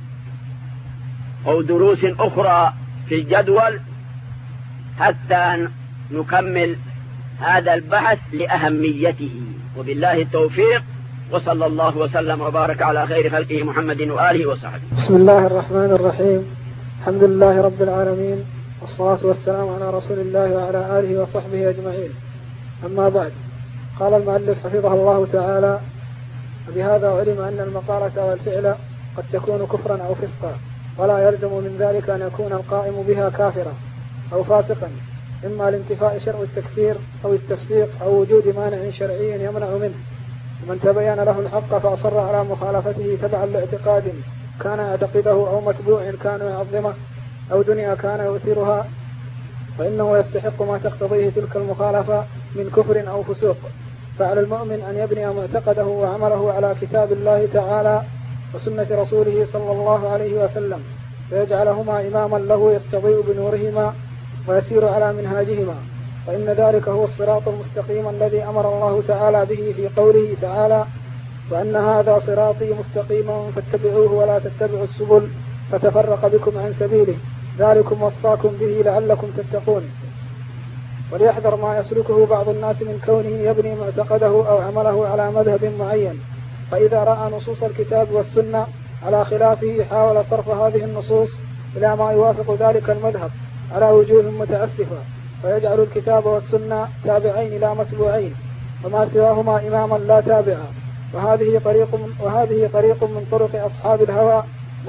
أو دروس أخرى في الجدول حتى نكمل هذا البحث لأهميته. وبالله التوفيق، وصلى الله وسلم وبارك على خير خلقه محمد وآله وصحبه. بسم الله الرحمن الرحيم، الحمد لله رب العالمين، والصلاة والسلام على رسول الله وعلى آله وصحبه أجمعين. أما بعد، قال المؤلف حفظه الله تعالى: وبهذا علم أن المقالة والفعل قد تكون كفرا أو فسقا، ولا يلزم من ذلك أن يكون القائم بها كافرا أو فاسقا، إما لانتفاء شرع التكفير أو التفسيق أو وجود مانع شرعي يمنع منه. ومن تبين له الحق فأصر على مخالفته تبعا لاعتقاد كان يعتقده أو متبوع كان يعظمه أو دنيا كان يؤثرها، فإنه يستحق ما تقتضيه تلك المخالفة من كفر أو فسوق. فعلى المؤمن أن يبني معتقده وعمله على كتاب الله تعالى وسنة رسوله صلى الله عليه وسلم، فيجعلهما إماما له يستضيء بنورهما ويسير على منهاجهما، فإن ذلك هو الصراط المستقيم الذي أمر الله تعالى به في قوله تعالى: وأن هذا صراطي مستقيما فاتبعوه ولا تتبعوا السبل فتفرق بكم عن سبيله، ذلكم وصاكم به لعلكم تتقون. وليحذر ما يسلكه بعض الناس من كونه يبني معتقده أو عمله على مذهب معين، فإذا رأى نصوص الكتاب والسنة على خلافه حاول صرف هذه النصوص إلى ما يوافق ذلك المذهب على وجوه متأسفة، فيجعل الكتاب والسنة تابعين لا متبوعين، وما سواهما إماما لا تابعا. وهذه طريق من طرق أصحاب الهوى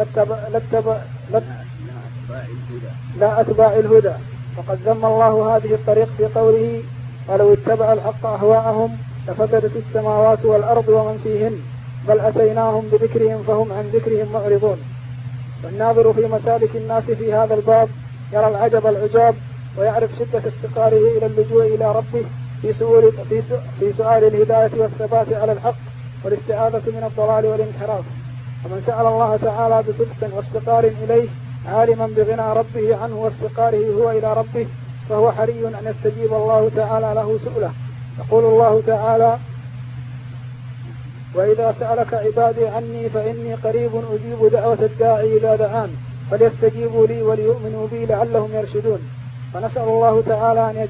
لا أتباع الهدى. فقد ذم الله هذه الطريق في قوله: ولو اتبع الحق أهواءهم لفسدت السماوات والأرض ومن فيهن بل أتيناهم بذكرهم فهم عن ذكرهم معرضون. والناظر في مسالك الناس في هذا الباب يرى العجب العجاب، ويعرف شدة افتقاره إلى اللجوء إلى ربه في سؤال الهداية والثبات على الحق والاستعاذة من الضلال والانحراف. ومن سأل الله تعالى بصدق وافتقار إليه عالما بغنى ربه عنه وافتقاره هو إلى ربه، فهو حري أن يستجيب الله تعالى له سؤله. يقول الله تعالى: وإذا سألك عبادي عني فإني قريب أجيب دعوة الداعي إذا دعان فليستجيبوا لي وليؤمنوا بي لعلهم يرشدون. فنسأل الله تعالى أن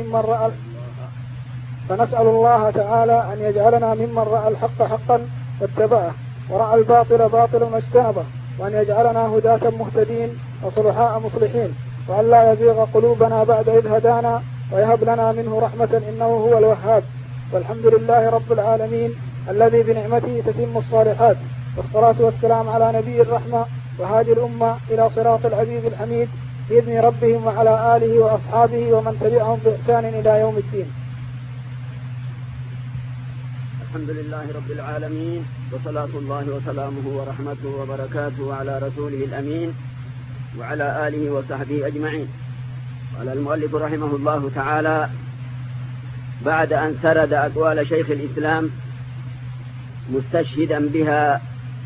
يجعلنا ممن رأى الحق حقا واتبعه، ورأى الباطل باطلا واجتنبه، وأن يجعلنا هداة مهتدين وصلحاء مصلحين، وأن لا يزيغ قلوبنا بعد إذ هدانا، ويهب لنا منه رحمة إنه هو الوهاب. والحمد لله رب العالمين الذي بنعمته تتم الصالحات، والصلاة والسلام على نبي الرحمة وهادي الأمة إلى صراط العزيز الحميد بإذن ربهم وعلى آله وأصحابه ومن تبعهم بإحسان إلى يوم الدين. الحمد لله رب العالمين، وصلاة الله وسلامه ورحمته وبركاته على رسوله الأمين وعلى آله وصحبه أجمعين. قال المؤلف رحمه الله تعالى: بعد أن سرد أقوال شيخ الإسلام مستشهدا بها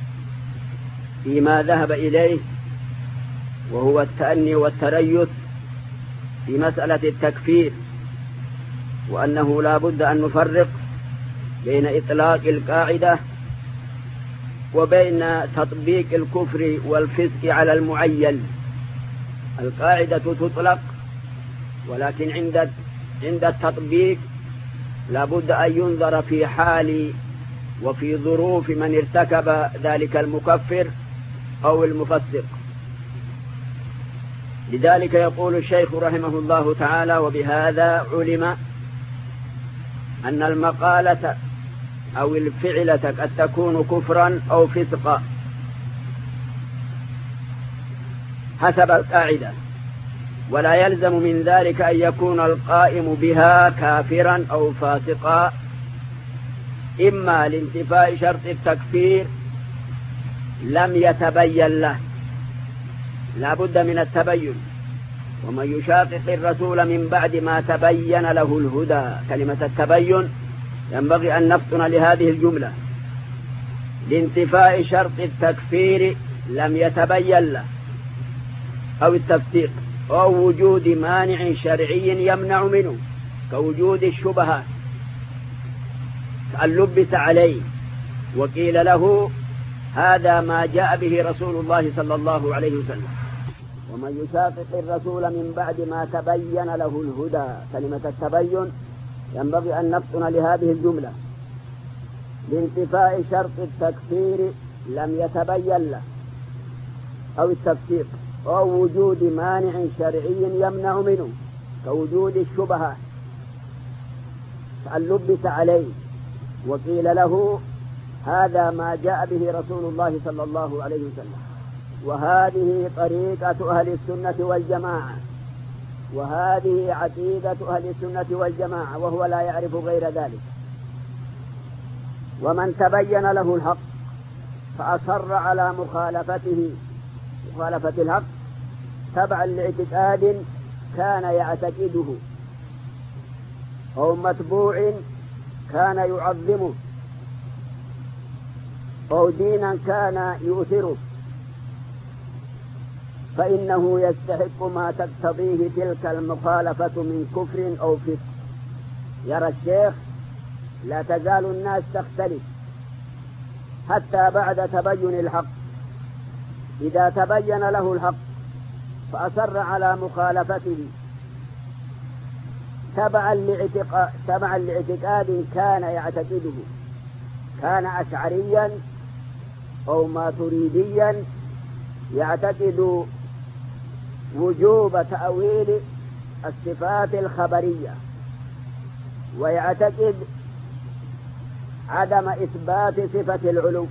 فيما ذهب إليه، وهو التأني والتريث في مسألة التكفير، وأنه لا بد أن نفرق بين إطلاق القاعدة وبين تطبيق الكفر والفسق على المعين. القاعدة تطلق، ولكن عند التطبيق لا بد أن ينظر في حال وفي ظروف من ارتكب ذلك المكفر أو المفسق. لذلك يقول الشيخ رحمه الله تعالى: وبهذا علم أن المقالة أو الفعلة قد تكون كفرا أو فسقا حسب القاعدة، ولا يلزم من ذلك أن يكون القائم بها كافرا أو فاسقا، إما لانتفاء شرط التكفير لم يتبين له، لا بد من التبين. ومن يشاقق الرسول من بعد ما تبين له الهدى، كلمة التبين ينبغي أن نفطن لهذه الجملة: لانتفاء شرط التكفير لم يتبين له، أو التفسيق، أو وجود مانع شرعي يمنع منه كوجود الشبهات أن لبس عليه وقيل له هذا ما جاء به رسول الله صلى الله عليه وسلم. ومن يشاقق الرسول من بعد ما تبين له الهدى، كلمة التبين ينبغي أن نفطن لهذه الجملة: لانتفاء شرط التكفير لم يتبين له، أو التفسيق، أو وجود مانع شرعي يمنع منه كوجود الشبهات أن لبس عليه وقيل له هذا ما جاء به رسول الله صلى الله عليه وسلم، وهذه طريقة أهل السنة والجماعة، وهذه عقيدة أهل السنة والجماعة، وهو لا يعرف غير ذلك. ومن تبين له الحق فأصر على مخالفة الحق تبعا لاعتقاد كان يعتقده أو متبوع كان يعظمه أو دينا كان يؤثره، فإنه يستحق ما تقتضيه تلك المخالفة من كفر أو فسق. يرى الشيخ لا تزال الناس تختلف حتى بعد تبين الحق، إذا تبين له الحق فأصر على مخالفته تبعا لاعتقاد كان يعتقده، كان أشعريا أو ماتريديا يعتقد وجوب تأويل الصفات الخبرية، ويعتقد عدم إثبات صفة العلو،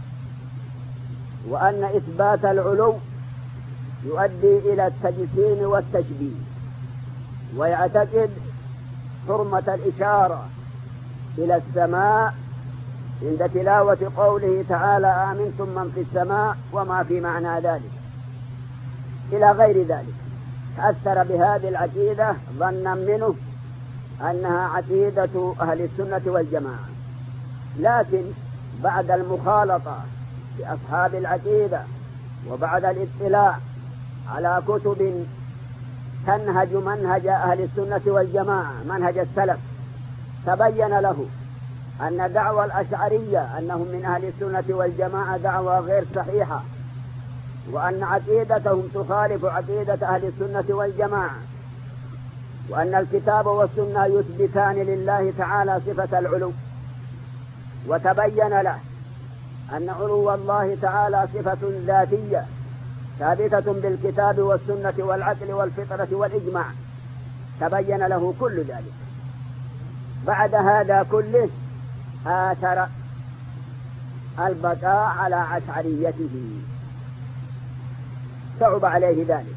وأن إثبات العلو يؤدي إلى التجسيم والتشبيه، ويعتقد حرمة الإشارة إلى السماء عند تلاوة قوله تعالى آمنتم من في السماء وما في معنى ذلك إلى غير ذلك. تأثر بهذه العقيدة ظنا منه أنها عقيدة أهل السنة والجماعة، لكن بعد المخالطة بأصحاب العقيدة وبعد الاطلاع على كتب تنهج منهج أهل السنة والجماعة منهج السلف، تبين له أن دعوى الأشعرية أنهم من أهل السنة والجماعة دعوى غير صحيحة، وأن عقيدتهم تخالف عقيدة أهل السنة والجماعة، وأن الكتاب والسنة يثبتان لله تعالى صفة العلو. وتبين له أن علو الله تعالى صفة ذاتية ثابتة بالكتاب والسنة والعقل والفطرة والإجماع، تبين له كل ذلك. بعد هذا كله آثر البقاء على أشعريته، صعب عليه ذلك،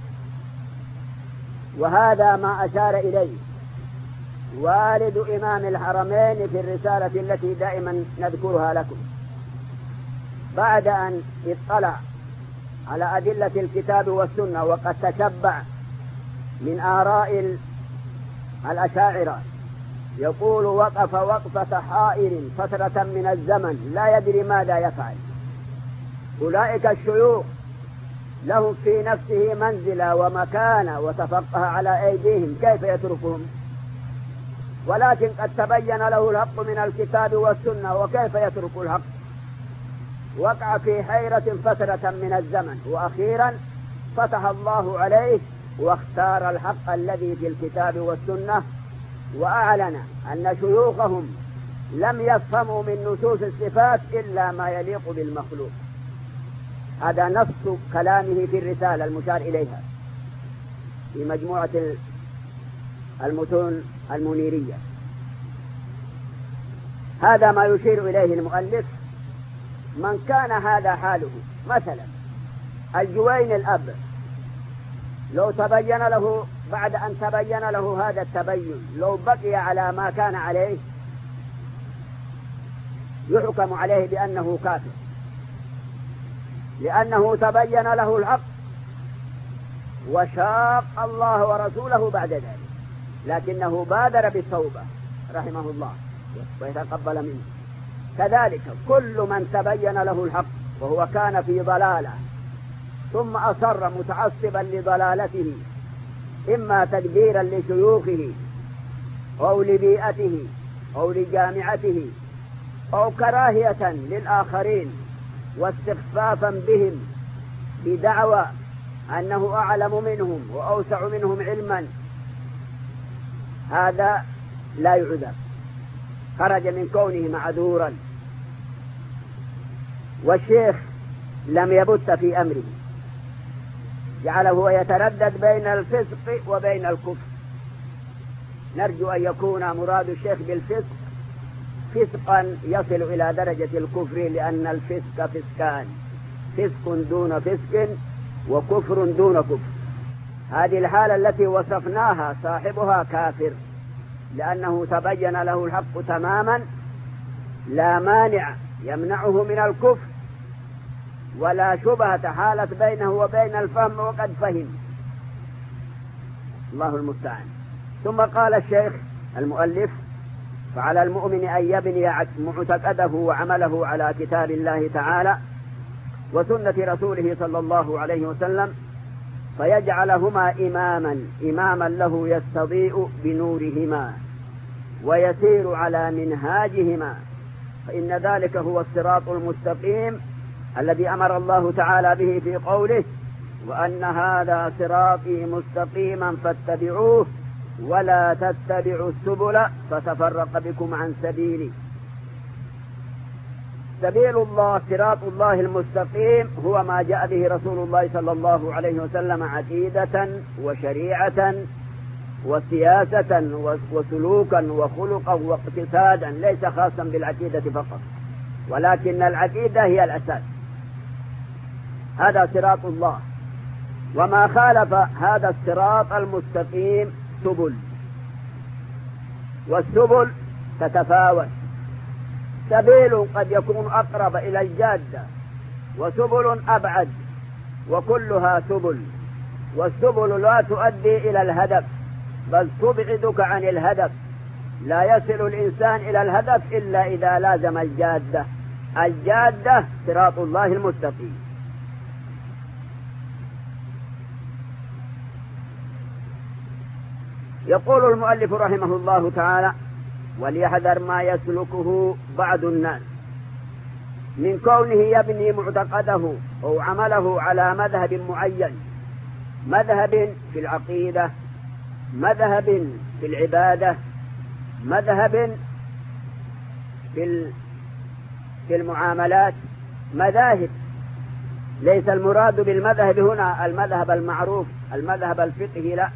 وهذا ما أشار إليه والد إمام الحرمين في الرسالة التي دائما نذكرها لكم. بعد أن اطلع على أدلة الكتاب والسنة وقد تشبع من آراء الأشاعرة، يقول وقف وقفة حائر فترة من الزمن لا يدري ماذا يفعل. أولئك الشيوخ لهم في نفسه منزلة ومكانة وتفقه على أيديهم، كيف يتركهم؟ ولكن قد تبين له الحق من الكتاب والسنة، وكيف يترك الحق؟ وقع في حيرة فترة من الزمن، وأخيرا فتح الله عليه واختار الحق الذي في الكتاب والسنة، وأعلن أن شيوخهم لم يفهموا من نصوص الصفات إلا ما يليق بالمخلوق. هذا نص كلامه في الرسالة المشار إليها في مجموعة المتون المنيرية. هذا ما يشير إليه المؤلف. من كان هذا حاله، مثلا الجوين الأب، لو تبين له بعد أن تبين له هذا التبين، لو بقي على ما كان عليه يحكم عليه بأنه كافر، لأنه تبين له الحق وشاق الله ورسوله بعد ذلك، لكنه بادر بالتوبة رحمه الله ويتقبل منه. كذلك كل من تبين له الحق وهو كان في ضلالة ثم أصر متعصبا لضلالته، إما تدبيرا لشيوخه أو لبيئته أو لجامعته أو كراهية للآخرين واستخفافا بهم بدعوى أنه أعلم منهم وأوسع منهم علما، هذا لا يعذر، خرج من كونه معذورا. والشيخ لم يبت في أمره، جعله يتردد بين الفسق وبين الكفر. نرجو أن يكون مراد الشيخ بالفسق فسقا يصل إلى درجة الكفر، لأن الفسق فسقان: فسق دون فسق وكفر دون كفر. هذه الحالة التي وصفناها صاحبها كافر، لأنه تبين له الحق تماما، لا مانع يمنعه من الكفر ولا شبهة حالت بينه وبين الفهم وقد فهم. الله المستعان. ثم قال الشيخ المؤلف: فعلى المؤمن أن يبني معتقده وعمله على كتاب الله تعالى وسنة رسوله صلى الله عليه وسلم، فيجعلهما إماما له يستضيء بنورهما ويسير على منهاجهما، فإن ذلك هو الصراط المستقيم الذي أمر الله تعالى به في قوله: وأن هذا صراطي مستقيما فاتبعوه ولا تتبعوا السبل فتفرق بكم عن سبيله. سبيل الله، صراط الله المستقيم، هو ما جاء به رسول الله صلى الله عليه وسلم عقيدة وشريعة وسياسة وسلوكا وخلقا واقتصادا، ليس خاصا بالعقيدة فقط، ولكن العقيدة هي الأساس. هذا صراط الله، وما خالف هذا الصراط المستقيم سبل، والسبل تتفاوت، سبيل قد يكون أقرب إلى الجادة وسبل أبعد، وكلها سبل، والسبل لا تؤدي إلى الهدف بل تبعدك عن الهدف. لا يصل الإنسان إلى الهدف إلا إذا لازم الجادة. الجادة صراط الله المستقيم. يقول المؤلف رحمه الله تعالى: وليحذر ما يسلكه بعض الناس من كونه يبني معتقده أو عمله على مذهب معين، مذهب في العقيدة، مذهب في العبادة، مذهب في المعاملات، مذاهب. ليس المراد بالمذهب هنا المذهب المعروف المذهب الفقهي، لا،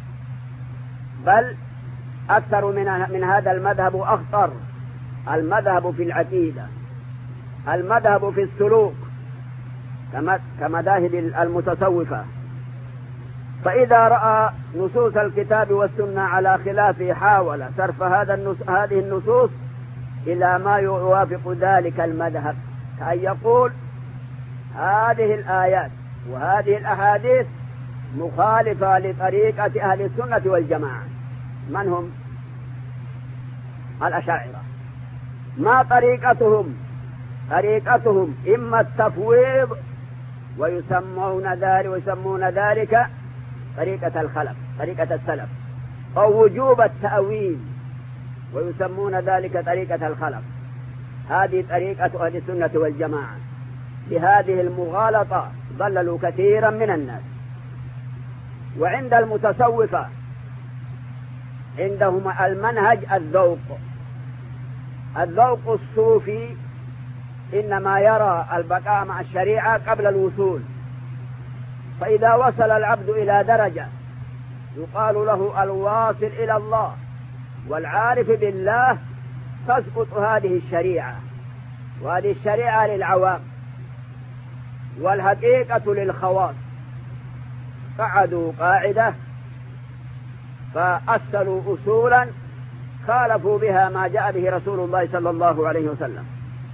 بل أكثر من هذا المذهب أخطر: المذهب في العقيدة، المذهب في السلوك، كمذاهب المتصوفة. فإذا رأى نصوص الكتاب والسنة على خلافه حاول صرف هذه النصوص إلى ما يوافق ذلك المذهب، كأن يقول: هذه الآيات وهذه الأحاديث مخالفة لطريقة أهل السنة والجماعة. من هم؟ الأشاعرة. ما طريقتهم؟ طريقتهم إما التفويض ويسمون ذلك طريقة الخلف، طريقة السلف، أو وجوب التأويل ويسمون ذلك طريقة الخلف. هذه طريقة أهل السنة والجماعة. بهذه المغالطة ضللوا كثيرا من الناس. وعند المتصوفة عندهم المنهج الذوق الصوفي، إنما يرى البقاء مع الشريعة قبل الوصول. فإذا وصل العبد إلى درجة يقال له الواصل إلى الله والعارف بالله، تسقط هذه الشريعة، وهذه الشريعة للعوام والحقيقة للخواص. قعدوا قاعدة فأصلوا أصولا خالفوا بها ما جاء به رسول الله صلى الله عليه وسلم.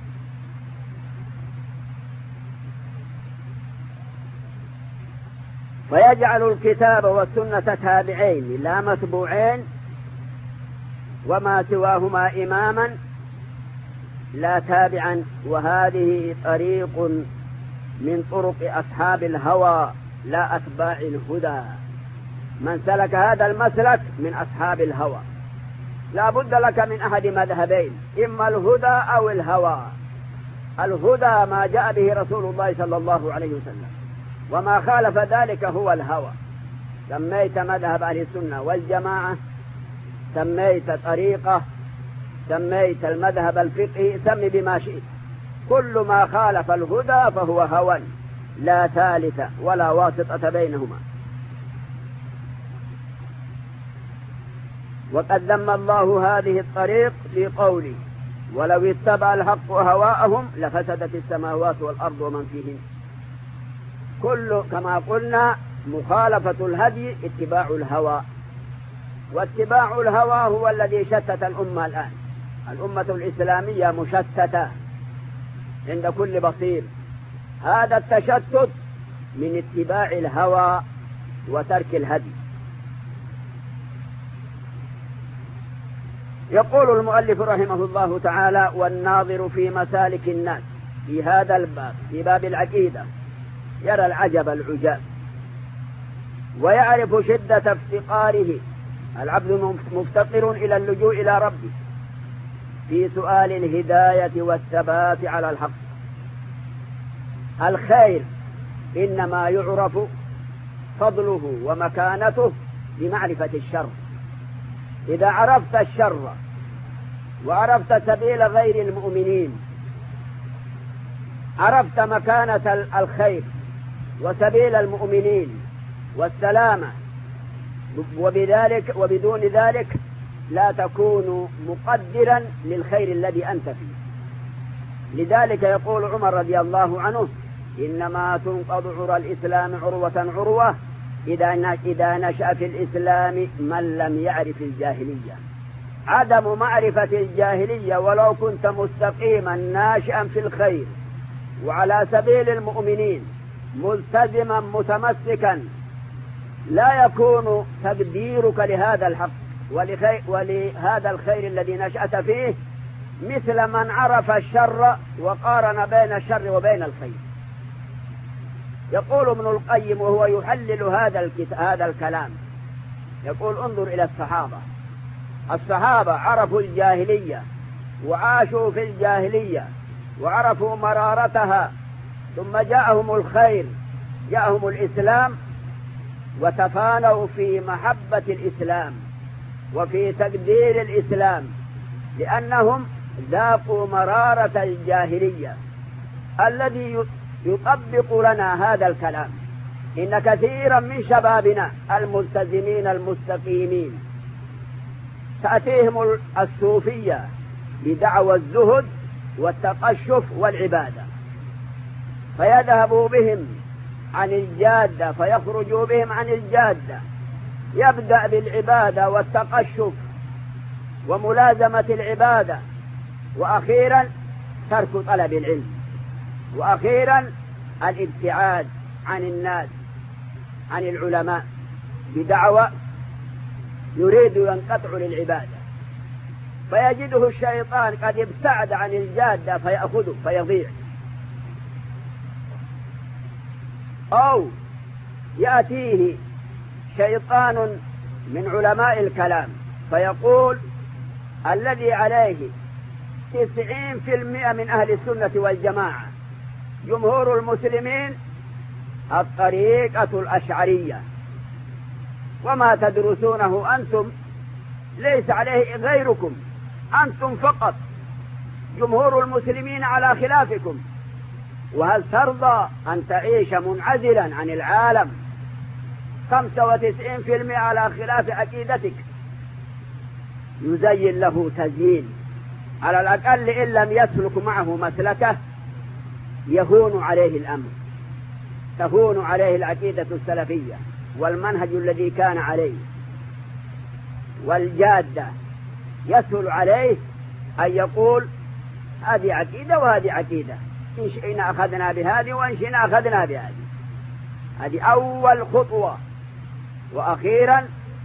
ويجعل الكتاب والسنة تابعين لا متبوعين، وما سواهما إماما لا تابعا. وهذه طريق من طرق أصحاب الهوى لا أتباع الهدى. من سلك هذا المسلك من أصحاب الهوى. لا بد لك من أحد مذهبين: إما الهدى أو الهوى. الهدى ما جاء به رسول الله صلى الله عليه وسلم، وما خالف ذلك هو الهوى. سميت مذهب أهل السنة والجماعة، سميت طريقة، سميت المذهب الفقهي، سمي بما شئت. كل ما خالف الهدى فهو هوى لا ثالث ولا واسطة بينهما. وقد ذم الله هذه الطريق في قوله: ولو اتبع الحق هواءهم لفسدت السماوات والأرض ومن فيهن. كل كما قلنا مخالفة الهدي اتباع الهوى، واتباع الهوى هو الذي شتت الأمة الآن. الأمة الإسلامية مشتتة عند كل بصير. هذا التشتت من اتباع الهوى وترك الهدي. يقول المؤلف رحمه الله تعالى: والناظر في مسالك الناس في هذا الباب، في باب العقيدة، يرى العجب العجاب ويعرف شدة افتقاره. العبد مفتقر إلى اللجوء إلى ربه في سؤال الهداية والثبات على الحق. الخير إنما يعرف فضله ومكانته بمعرفة الشر. إذا عرفت الشر وعرفت سبيل غير المؤمنين، عرفت مكانة الخير وسبيل المؤمنين والسلامة، وبذلك وبدون ذلك لا تكون مقدرا للخير الذي أنت فيه. لذلك يقول عمر رضي الله عنه: إنما تنقض عرى الإسلام عروة عروة إذا نشأ في الإسلام من لم يعرف الجاهلية. عدم معرفة الجاهلية ولو كنت مستقيما ناشئا في الخير وعلى سبيل المؤمنين ملتزما متمسكا، لا يكون تقديرك لهذا الحق ولهذا الخير الذي نشأت فيه مثل من عرف الشر وقارن بين الشر وبين الخير. يقول ابن القيم وهو يحلل هذا الكلام، يقول: انظر إلى الصحابة. الصحابة عرفوا الجاهلية وعاشوا في الجاهلية وعرفوا مرارتها، ثم جاءهم الخير، جاءهم الإسلام، وتفانوا في محبة الإسلام وفي تقدير الإسلام، لأنهم ذاقوا مرارة الجاهلية. الذي يطبق لنا هذا الكلام إن كثيرا من شبابنا الملتزمين المستقيمين تأتيهم الصوفية بدعوى الزهد والتقشف والعبادة، فيذهبوا بهم عن الجادة، فيخرجوا بهم عن الجادة. يبدأ بالعبادة والتقشف وملازمة العبادة، وأخيرا ترك طلب العلم، وأخيرا الابتعاد عن الناس عن العلماء بدعوى يريد ينقطع للعبادة، فيجده الشيطان قد ابتعد عن الجادة فيأخذه فيضيع. أو يأتيه شيطان من علماء الكلام فيقول: الذي عليه 90% من أهل السنة والجماعة جمهور المسلمين الطريقة الأشعرية، وما تدرسونه أنتم ليس عليه غيركم، أنتم فقط، جمهور المسلمين على خلافكم. وهل ترضى أن تعيش منعزلا عن العالم 95% على خلاف عقيدتك؟ يزين له تزيين، على الأقل إن لم يسلك معه مسلكه يهون عليه الأمر، تهون عليه العقيدة السلفية والمنهج الذي كان عليه والجادة. يسهل عليه أن يقول: هذه عقيدة وهذه عقيدة، إن شئنا أخذنا بهذه وإن شئنا أخذنا بهذه. هذه أول خطوة. وأخيرا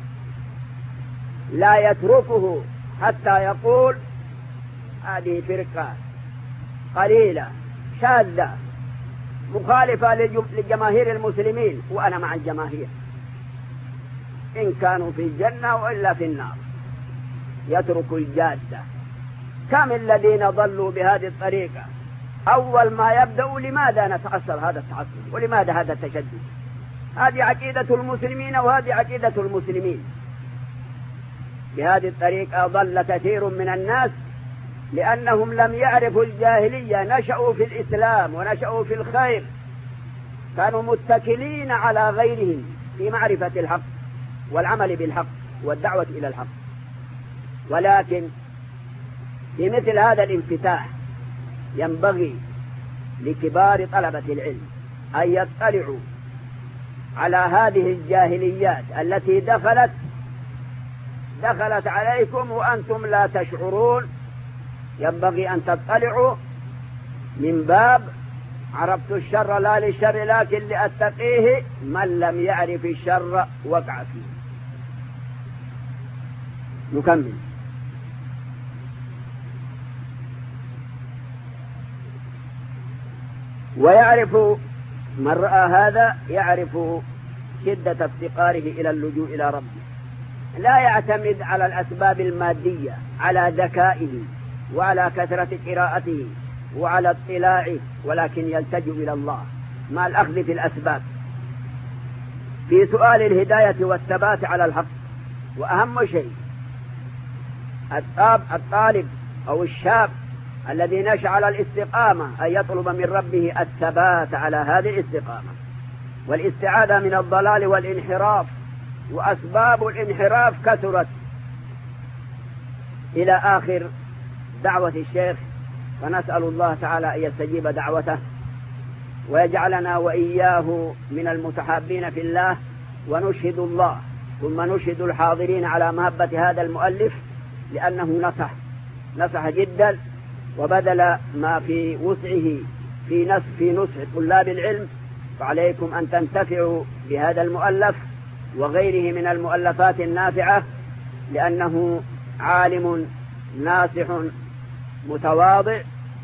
لا يتركه حتى يقول: هذه فرقة قليلة شاذة مخالفة لجماهير المسلمين وأنا مع الجماهير، إن كانوا في الجنة وإلا في النار. يترك الجادة. كم الذين ضلوا بهذه الطريقة؟ أول ما يبدأ: لماذا نتعصب هذا التعصب ولماذا هذا التشدد؟ هذه عقيدة المسلمين وهذه عقيدة المسلمين. بهذه الطريقة ضل كثير من الناس لأنهم لم يعرفوا الجاهلية، نشأوا في الإسلام ونشأوا في الخير، كانوا متكلين على غيرهم في معرفة الحق والعمل بالحق والدعوة إلى الحق. ولكن في مثل هذا الانفتاح ينبغي لكبار طلبة العلم أن يطلعوا على هذه الجاهليات التي دخلت عليكم وأنتم لا تشعرون. ينبغي أن تطلعوا من باب عرفت الشر لا للشر لكن لأتقيه، من لم يعرف الشر وقع فيه. نكمل. ويعرف من رأى هذا يعرف شدة افتقاره إلى اللجوء إلى ربه، لا يعتمد على الأسباب المادية، على ذكائه وعلى كثرة قراءته وعلى اطلاعه، ولكن يلتجئ إلى الله مع الأخذ في الأسباب في سؤال الهداية والثبات على الحق. وأهم شيء الطالب أو الشاب الذي نشأ على الاستقامة أن يطلب من ربه الثبات على هذه الاستقامة والاستعاذة من الضلال والانحراف. وأسباب الانحراف كثرت إلى آخر دعوة الشيخ، فنسأل الله تعالى أن يستجيب دعوته ويجعلنا وإياه من المتحابين في الله. ونشهد الله ثم نشهد الحاضرين على محبة هذا المؤلف، لأنه نصح جدا وبذل ما في وسعه في نصح طلاب العلم. فعليكم أن تنتفعوا بهذا المؤلف وغيره من المؤلفات النافعة، لأنه عالم ناصح متواضع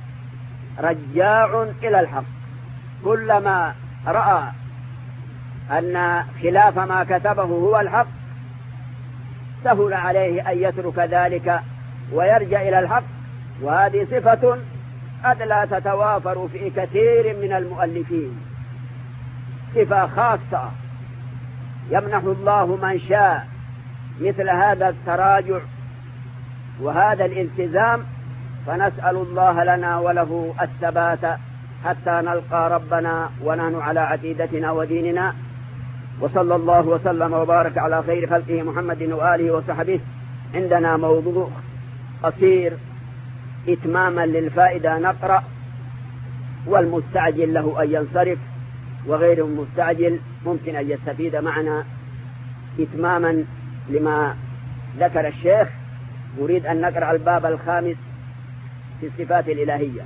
رجاع إلى الحق. كلما رأى أن خلاف ما كتبه هو الحق سهل عليه أن يترك ذلك ويرجع إلى الحق. وهذه صفة قد لا تتوافر في كثير من المؤلفين، صفة خاصة يمنح الله من شاء مثل هذا التراجع وهذا الالتزام. فنسأل الله لنا وله الثبات حتى نلقى ربنا ونحن على عقيدتنا وديننا. وصلى الله وسلم وبارك على خير خلقه محمد وآله وصحبه. عندنا موضوع قصير إتماما للفائدة نقرأ، والمستعجل له أن ينصرف، وغير المستعجل ممكن أن يستفيد معنا إتماما لما ذكر الشيخ. نريد أن نقرأ الباب الخامس في الصفات الإلهية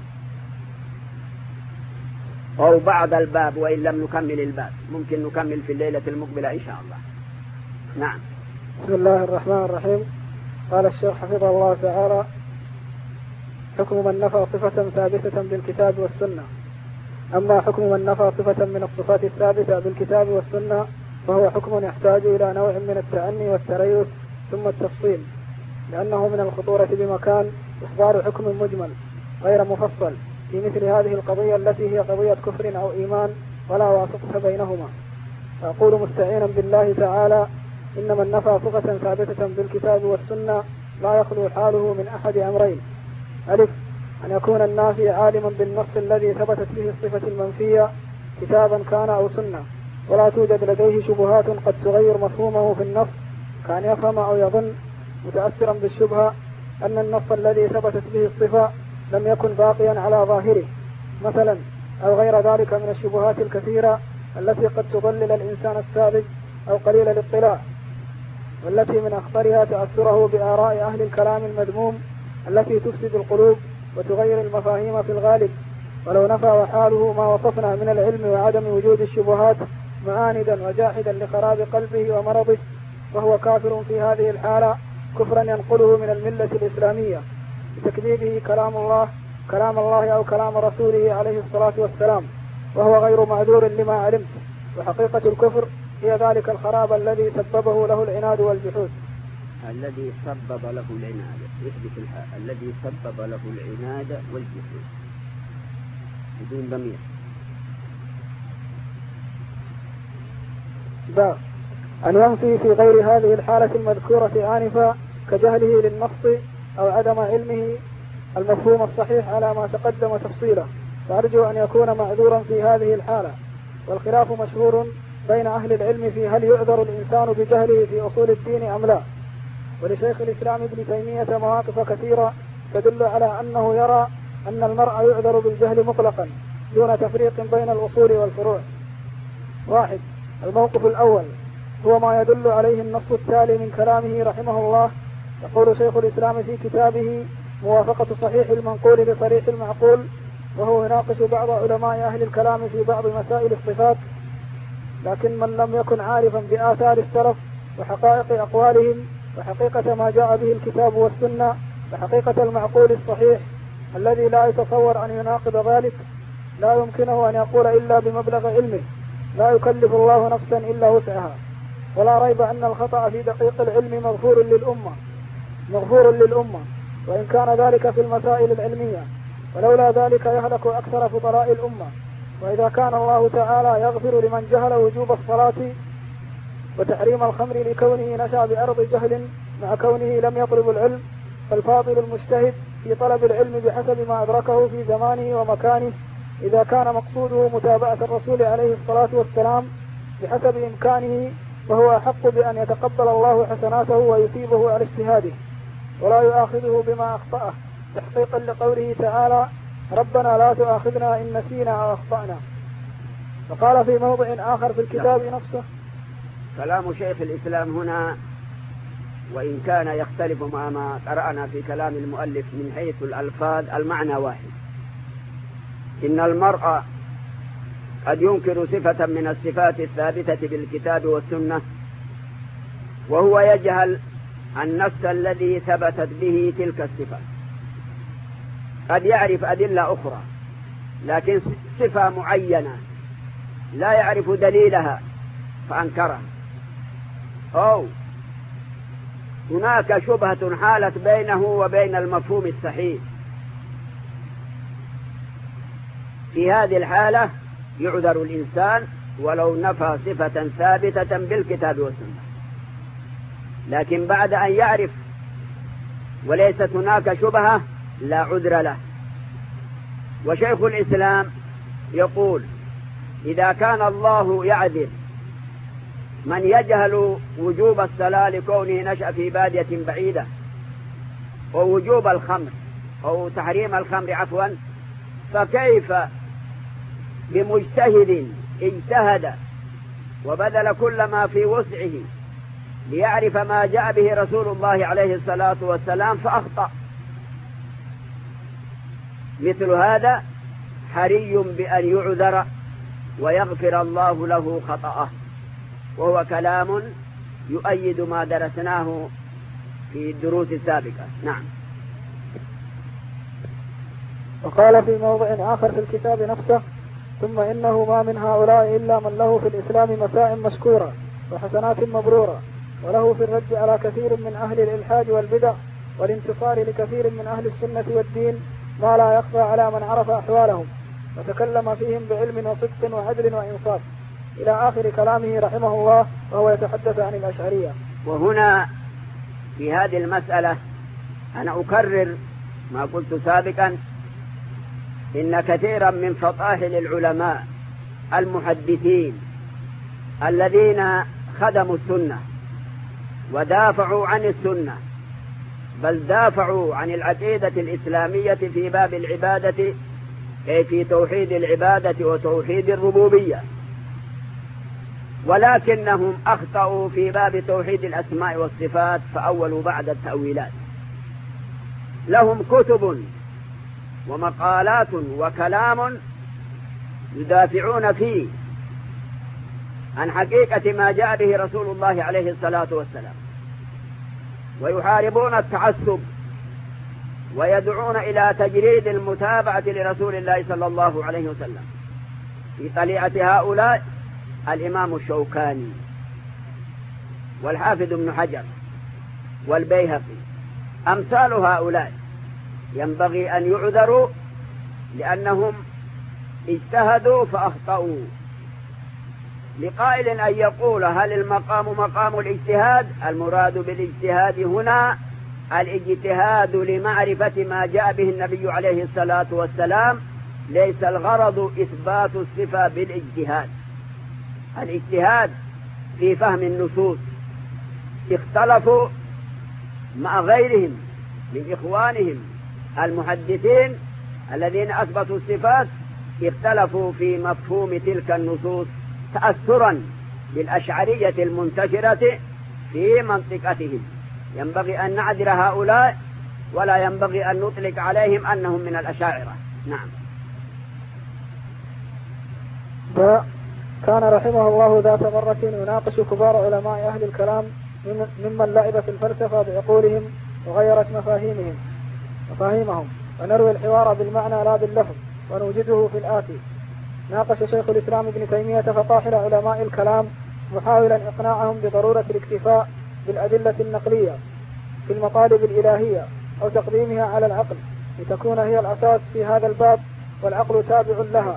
أو بعض الباب، وإن لم نكمل الباب ممكن نكمل في الليلة المقبلة إن شاء الله. نعم. بسم الله الرحمن الرحيم. قال الشيخ حفظه الله تعالى: حكم من نفى صفة ثابتة بالكتاب والسنة. أما حكم من نفى صفة من الصفات الثابتة بالكتاب والسنة فهو حكم يحتاج إلى نوع من التأني والتريث ثم التفصيل، لأنه من الخطورة بمكان إصدار حكم مجمل غير مفصل في مثل هذه القضية التي هي قضية كفر أو إيمان ولا واسطة بينهما. فأقول مستعينا بالله تعالى: إن من نفى صفة ثابتة بالكتاب والسنة لا يخلو حاله من أحد أمرين: ألف، أن يكون النافي عالما بالنص الذي ثبتت به الصفة المنفية كتابا كان أو سنة، ولا توجد لديه شبهات قد تغير مفهومه في النص، كان يفهم أو يظن متأثرا بالشبهة أن النص الذي ثبتت به الصفة لم يكن باقيا على ظاهره مثلا، أو غير ذلك من الشبهات الكثيرة التي قد تضلل الإنسان الساذج أو قليل الاطلاع، والتي من أخطرها تأثره بآراء أهل الكلام المذموم التي تفسد القلوب وتغير المفاهيم في الغالب. ولو نفى وحاله ما وصفنا من العلم وعدم وجود الشبهات معاندا وجاحدا لخراب قلبه ومرضه، وهو كافر في هذه الحالة كفرا ينقله من الملة الإسلامية بتكذيبه كلام الله أو كلام رسوله عليه الصلاة والسلام، وهو غير معذور لما علمت. وحقيقة الكفر هي ذلك الخراب الذي سببه له العناد والجحود. الذي سبب له العناد، يثبت الحال الذي سبب له العناد والجحود بدون ضمير. أن ينفي في غير هذه الحالة المذكورة آنفا كجهله للنص أو عدم علمه المفهوم الصحيح على ما تقدم تفصيله، فأرجو أن يكون معذورا في هذه الحالة. والخلاف مشهور بين أهل العلم في هل يعذر الإنسان بجهله في أصول الدين أم لا. ولشيخ الإسلام ابن تيمية مواقف كثيرة تدل على أنه يرى أن المرء يعذر بالجهل مطلقا دون تفريق بين الأصول والفروع. 1. الموقف الأول هو ما يدل عليه النص التالي من كلامه رحمه الله. يقول شيخ الإسلام في كتابه موافقة صحيح المنقول لصريح المعقول، وهو يناقش بعض علماء أهل الكلام في بعض مسائل الصفات، لكن من لم يكن عارفا بآثار السلف وحقائق أقوالهم وحقيقة ما جاء به الكتاب والسنة وحقيقة المعقول الصحيح الذي لا يتصور أن يناقض ذلك، لا يمكنه أن يقول إلا بمبلغ علمه، لا يكلف الله نفسا إلا وسعها. ولا ريب أن الخطأ في دقيق العلم مغفور للأمة وإن كان ذلك في المسائل العلمية، ولولا ذلك يهلك أكثر فضلاء الأمة. وإذا كان الله تعالى يغفر لمن جهل وجوب الصلاة وتحريم الخمر لكونه نشأ بأرض جهل مع كونه لم يطلب العلم، فالفاضل المجتهد في طلب العلم بحسب ما أدركه في زمانه ومكانه إذا كان مقصوده متابعة الرسول عليه الصلاة والسلام بحسب إمكانه، فهو أحق بأن يتقبل الله حسناته ويثيبه على اجتهاده ولا يؤاخذه بما أخطأه، تحقيقا لقوله تعالى: ربنا لا تؤاخذنا إن نسينا أو أخطأنا. وقال في موضع آخر في الكتاب نفسه. كلام شيخ الإسلام هنا وإن كان يختلف مع ما قرأنا في كلام المؤلف من حيث الألفاظ، المعنى واحد. إن المرء قد ينكر صفة من الصفات الثابتة بالكتاب والسنة وهو يجهل النص الذي ثبتت به تلك الصفة. قد يعرف أدلة أخرى لكن صفة معينة لا يعرف دليلها فأنكرها، أو هناك شبهة حالت بينه وبين المفهوم الصحيح. في هذه الحالة يعذر الإنسان ولو نفى صفة ثابتة بالكتاب والسنة، لكن بعد أن يعرف وليست هناك شبهة لا عذر له. وشيخ الإسلام يقول: إذا كان الله يعذر من يجهل وجوب الصلاة لكونه نشأ في بادية بعيدة، ووجوب الخمر أو تحريم الخمر عفوا، فكيف بمجتهد اجتهد وبذل كل ما في وسعه ليعرف ما جاء به رسول الله عليه الصلاة والسلام فأخطأ؟ مثل هذا حري بأن يعذر ويغفر الله له خطأه، وهو كلام يؤيد ما درسناه في الدروس السابقة. نعم. وقال في موضع آخر في الكتاب نفسه: ثم إنه ما من هؤلاء إلا من له في الإسلام مساء مشكورة وحسنات مبرورة، وله في الرد على كثير من أهل الإلحاد والبدع والانتصار لكثير من أهل السنة والدين ما لا يخفى على من عرف أحوالهم وتكلم فيهم بعلم وصدق وعدل وإنصاف، إلى آخر كلامه رحمه الله، وهو يتحدث عن الأشعرية. وهنا في هذه المسألة أنا أكرر ما قلت سابقا: إن كثيرا من فضائل العلماء المحدثين الذين خدموا السنة ودافعوا عن السنة، بل دافعوا عن العقيدة الإسلامية في باب العبادة، أي في توحيد العبادة وتوحيد الربوبية، ولكنهم أخطأوا في باب توحيد الأسماء والصفات فأولوا بعد التأويلات. لهم كتب ومقالات وكلام يدافعون فيه عن حقيقة ما جاء به رسول الله عليه الصلاة والسلام، ويحاربون التعصب ويدعون إلى تجريد المتابعة لرسول الله صلى الله عليه وسلم. في طليعة هؤلاء الإمام الشوكاني والحافظ ابن حجر والبيهقي، أمثال هؤلاء ينبغي أن يعذروا لأنهم اجتهدوا فأخطأوا. لقائل أن يقول: هل المقام مقام الاجتهاد؟ المراد بالاجتهاد هنا الاجتهاد لمعرفة ما جاء به النبي عليه الصلاة والسلام، ليس الغرض إثبات الصفة بالاجتهاد. الاجتهاد في فهم النصوص. اختلفوا مع غيرهم من إخوانهم المحدثين الذين أثبتوا الصفات اختلفوا في مفهوم تلك النصوص تأثرا بالأشعرية المنتشرة في منطقتهم. ينبغي أن نعذر هؤلاء ولا ينبغي أن نطلق عليهم أنهم من الأشاعرة. نعم. كان رحمه الله ذات مرة يناقش كبار علماء أهل الكلام ممن لعب في الفلسفة بعقولهم وغيرت مفاهيمهم، ونروي الحوار بالمعنى لا باللفظ، ونوجده في الآتي: ناقش شيخ الإسلام ابن تيمية فطاحل علماء الكلام محاولا إقناعهم بضرورة الاكتفاء بالأدلة النقلية في المطالب الإلهية أو تقديمها على العقل لتكون هي الأساس في هذا الباب والعقل تابع لها.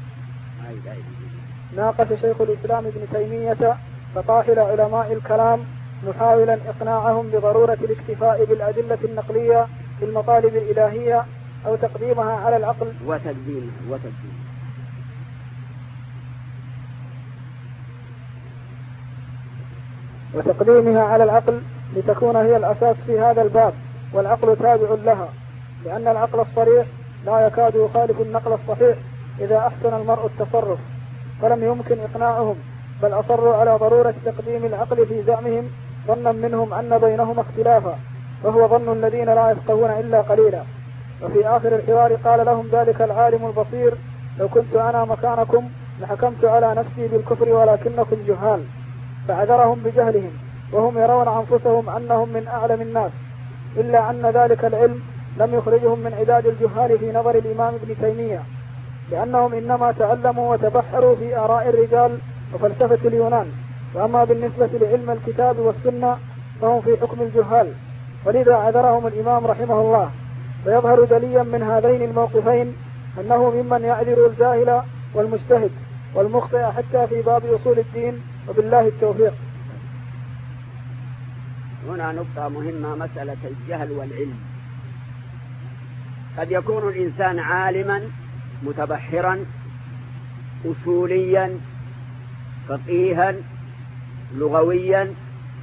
ناقش شيخ الإسلام ابن تيمية فطاحل علماء الكلام محاولا إقناعهم بضرورة الاكتفاء بالأدلة النقلية في المطالب الإلهية أو تقديمها على العقل وتقديمها على العقل لتكون هي الأساس في هذا الباب والعقل تابع لها، لأن العقل الصريح لا يكاد يخالف النقل الصحيح إذا أحسن المرء التصرف، فلم يمكن إقناعهم، بل أصروا على ضرورة تقديم العقل في زعمهم ظنا منهم أن بينهما اختلافا، وهو ظن الذين لا يفقهون إلا قليلا. وفي آخر الحوار قال لهم ذلك العالم البصير: لو كنت أنا مكانكم لحكمت على نفسي بالكفر ولكنكم جهال. فعذرهم بجهلهم وهم يرون أنفسهم أنهم من أعلم الناس، إلا أن ذلك العلم لم يخرجهم من عداد الجهال في نظر الإمام ابن تيمية، لأنهم إنما تعلموا وتبحروا في آراء الرجال وفلسفة اليونان، وأما بالنسبة لعلم الكتاب والسنة فهم في حكم الجهال، ولذا عذرهم الإمام رحمه الله. ويظهر جليا من هذين الموقفين أنه ممن يعذر الجاهل والمجتهد والمخطئ حتى في باب أصول الدين، وبالله التوفيق. هنا نقطة مهمة، مسألة الجهل والعلم. قد يكون الإنسان عالما متبحرا أصوليا فقيها لغويا،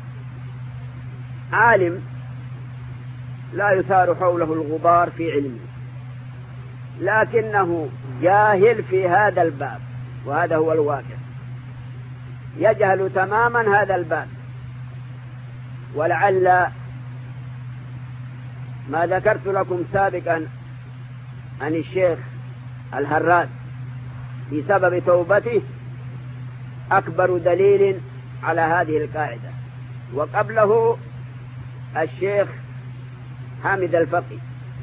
عالم لا يثار حوله الغبار في علمه، لكنه جاهل في هذا الباب، وهذا هو الواقع، يجهل تماما هذا الباب. ولعل ما ذكرت لكم سابقا عن الشيخ الهراس في سبب توبته أكبر دليل على هذه القاعدة. وقبله الشيخ حامد الفقي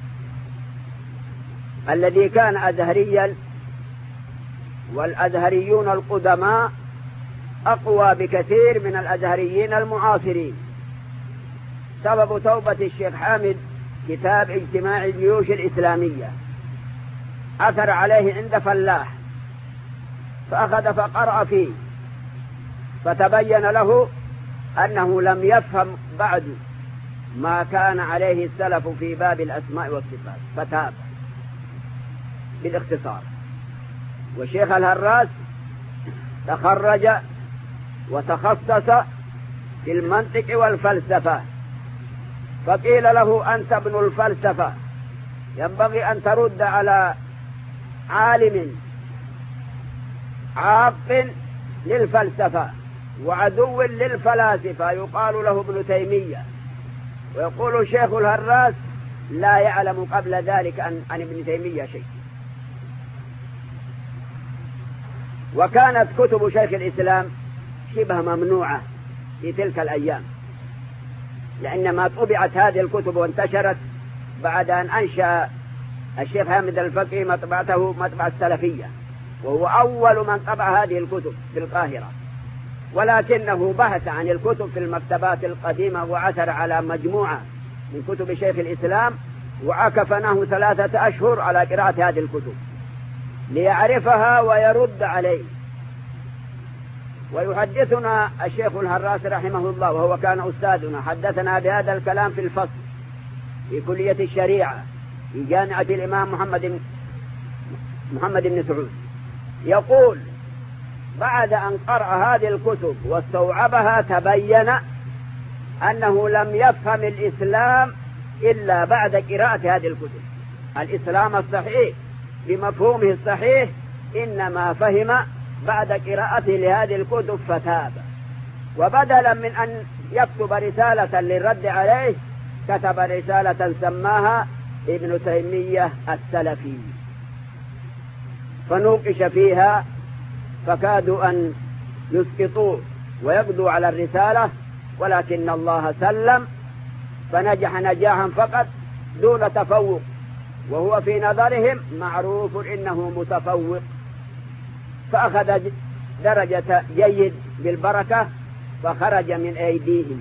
الذي كان أزهريا، والأزهريون القدماء أقوى بكثير من الأزهريين المعاصرين. سبب توبة الشيخ حامد كتاب اجتماع الجيوش الإسلامية، أثر عليه عند فلاح فأخذ فقرأ فيه، فتبين له أنه لم يفهم بعد ما كان عليه السلف في باب الأسماء والصفات، فتاب بالاختصار. وشيخ الهراس تخرج وتخصص في المنطق والفلسفة، فقيل له: أنت ابن الفلسفة، ينبغي أن ترد على عالم عاق للفلسفة وعدو للفلاسفة يقال له ابن تيمية. ويقول شيخ الهراس: لا يعلم قبل ذلك عن ابن تيمية شيء. وكانت كتب شيخ الإسلام شبه ممنوعة في تلك الأيام، لأنما طبعت هذه الكتب وانتشرت بعد أن أنشأ الشيخ حامد الفقي مطبعته مطبعة السلفية، وهو أول من طبع هذه الكتب في القاهرة. ولكنه بحث عن الكتب في المكتبات القديمة وعثر على مجموعة من كتب شيخ الإسلام، وعكفناه 3 أشهر على قراءة هذه الكتب ليعرفها ويرد عليه. ويحدثنا الشيخ الهراس رحمه الله، وهو كان أستاذنا، حدثنا بهذا الكلام في الفصل في كلية الشريعة في جامعة الإمام محمد بن سعود. يقول: بعد أن قرأ هذه الكتب واستوعبها تبين أنه لم يفهم الإسلام إلا بعد قراءة هذه الكتب. الإسلام الصحيح بمفهومه الصحيح إنما فهم بعد قراءته لهذه الكتب فتاب، وبدلا من أن يكتب رسالة للرد عليه كتب رسالة سماها ابن تيمية السلفي، فنوقش فيها فكادوا أن يسقطوه ويقضوا على الرسالة، ولكن الله سلم فنجح نجاحا فقط دون تفوق، وهو في نظرهم معروف إنه متفوق، فأخذ درجة جيد بالبركة فخرج من أيديهم.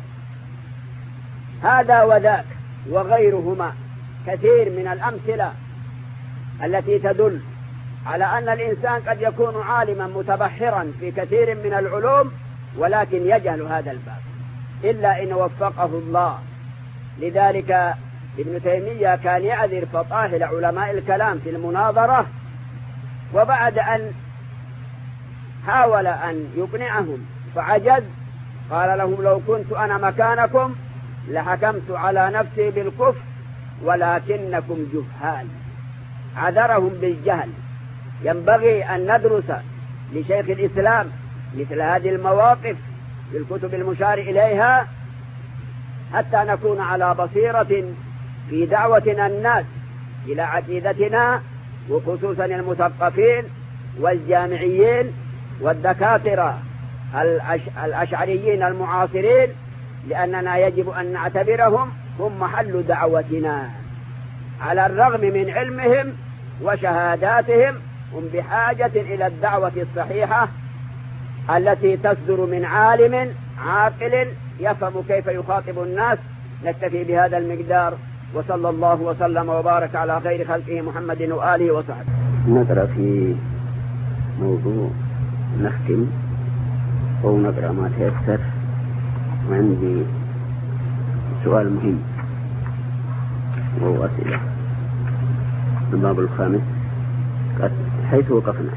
هذا وذاك وغيرهما كثير من الأمثلة التي تدل على أن الإنسان قد يكون عالما متبحرا في كثير من العلوم ولكن يجهل هذا الباب إلا إن وفقه الله. لذلك ابن تيمية كان يعذر فطاحل علماء الكلام في المناظرة، وبعد أن حاول أن يقنعهم فعجز قال لهم لو كنت أنا مكانكم لحكمت على نفسي بالكفر ولكنكم جهال. عذرهم بالجهل. ينبغي أن ندرس لشيخ الإسلام مثل هذه المواقف بالكتب المشار إليها حتى نكون على بصيرة في دعوتنا الناس إلى عقيدتنا، وخصوصا المثقفين والجامعيين والدكاترة الأشعريين المعاصرين، لأننا يجب أن نعتبرهم هم محل دعوتنا. على الرغم من علمهم وشهاداتهم هم بحاجة إلى الدعوة الصحيحة التي تصدر من عالم عاقل يفهم كيف يخاطب الناس. نكتفي بهذا المقدار، وصلى الله وسلم وبارك على خير خلقه محمد وآله وصحبه. نقرأ في موضوع نختم أو نقرأ ما تيسر. وعندي سؤال مهم وهو أسئلة. الباب الخامس حيث وقفنا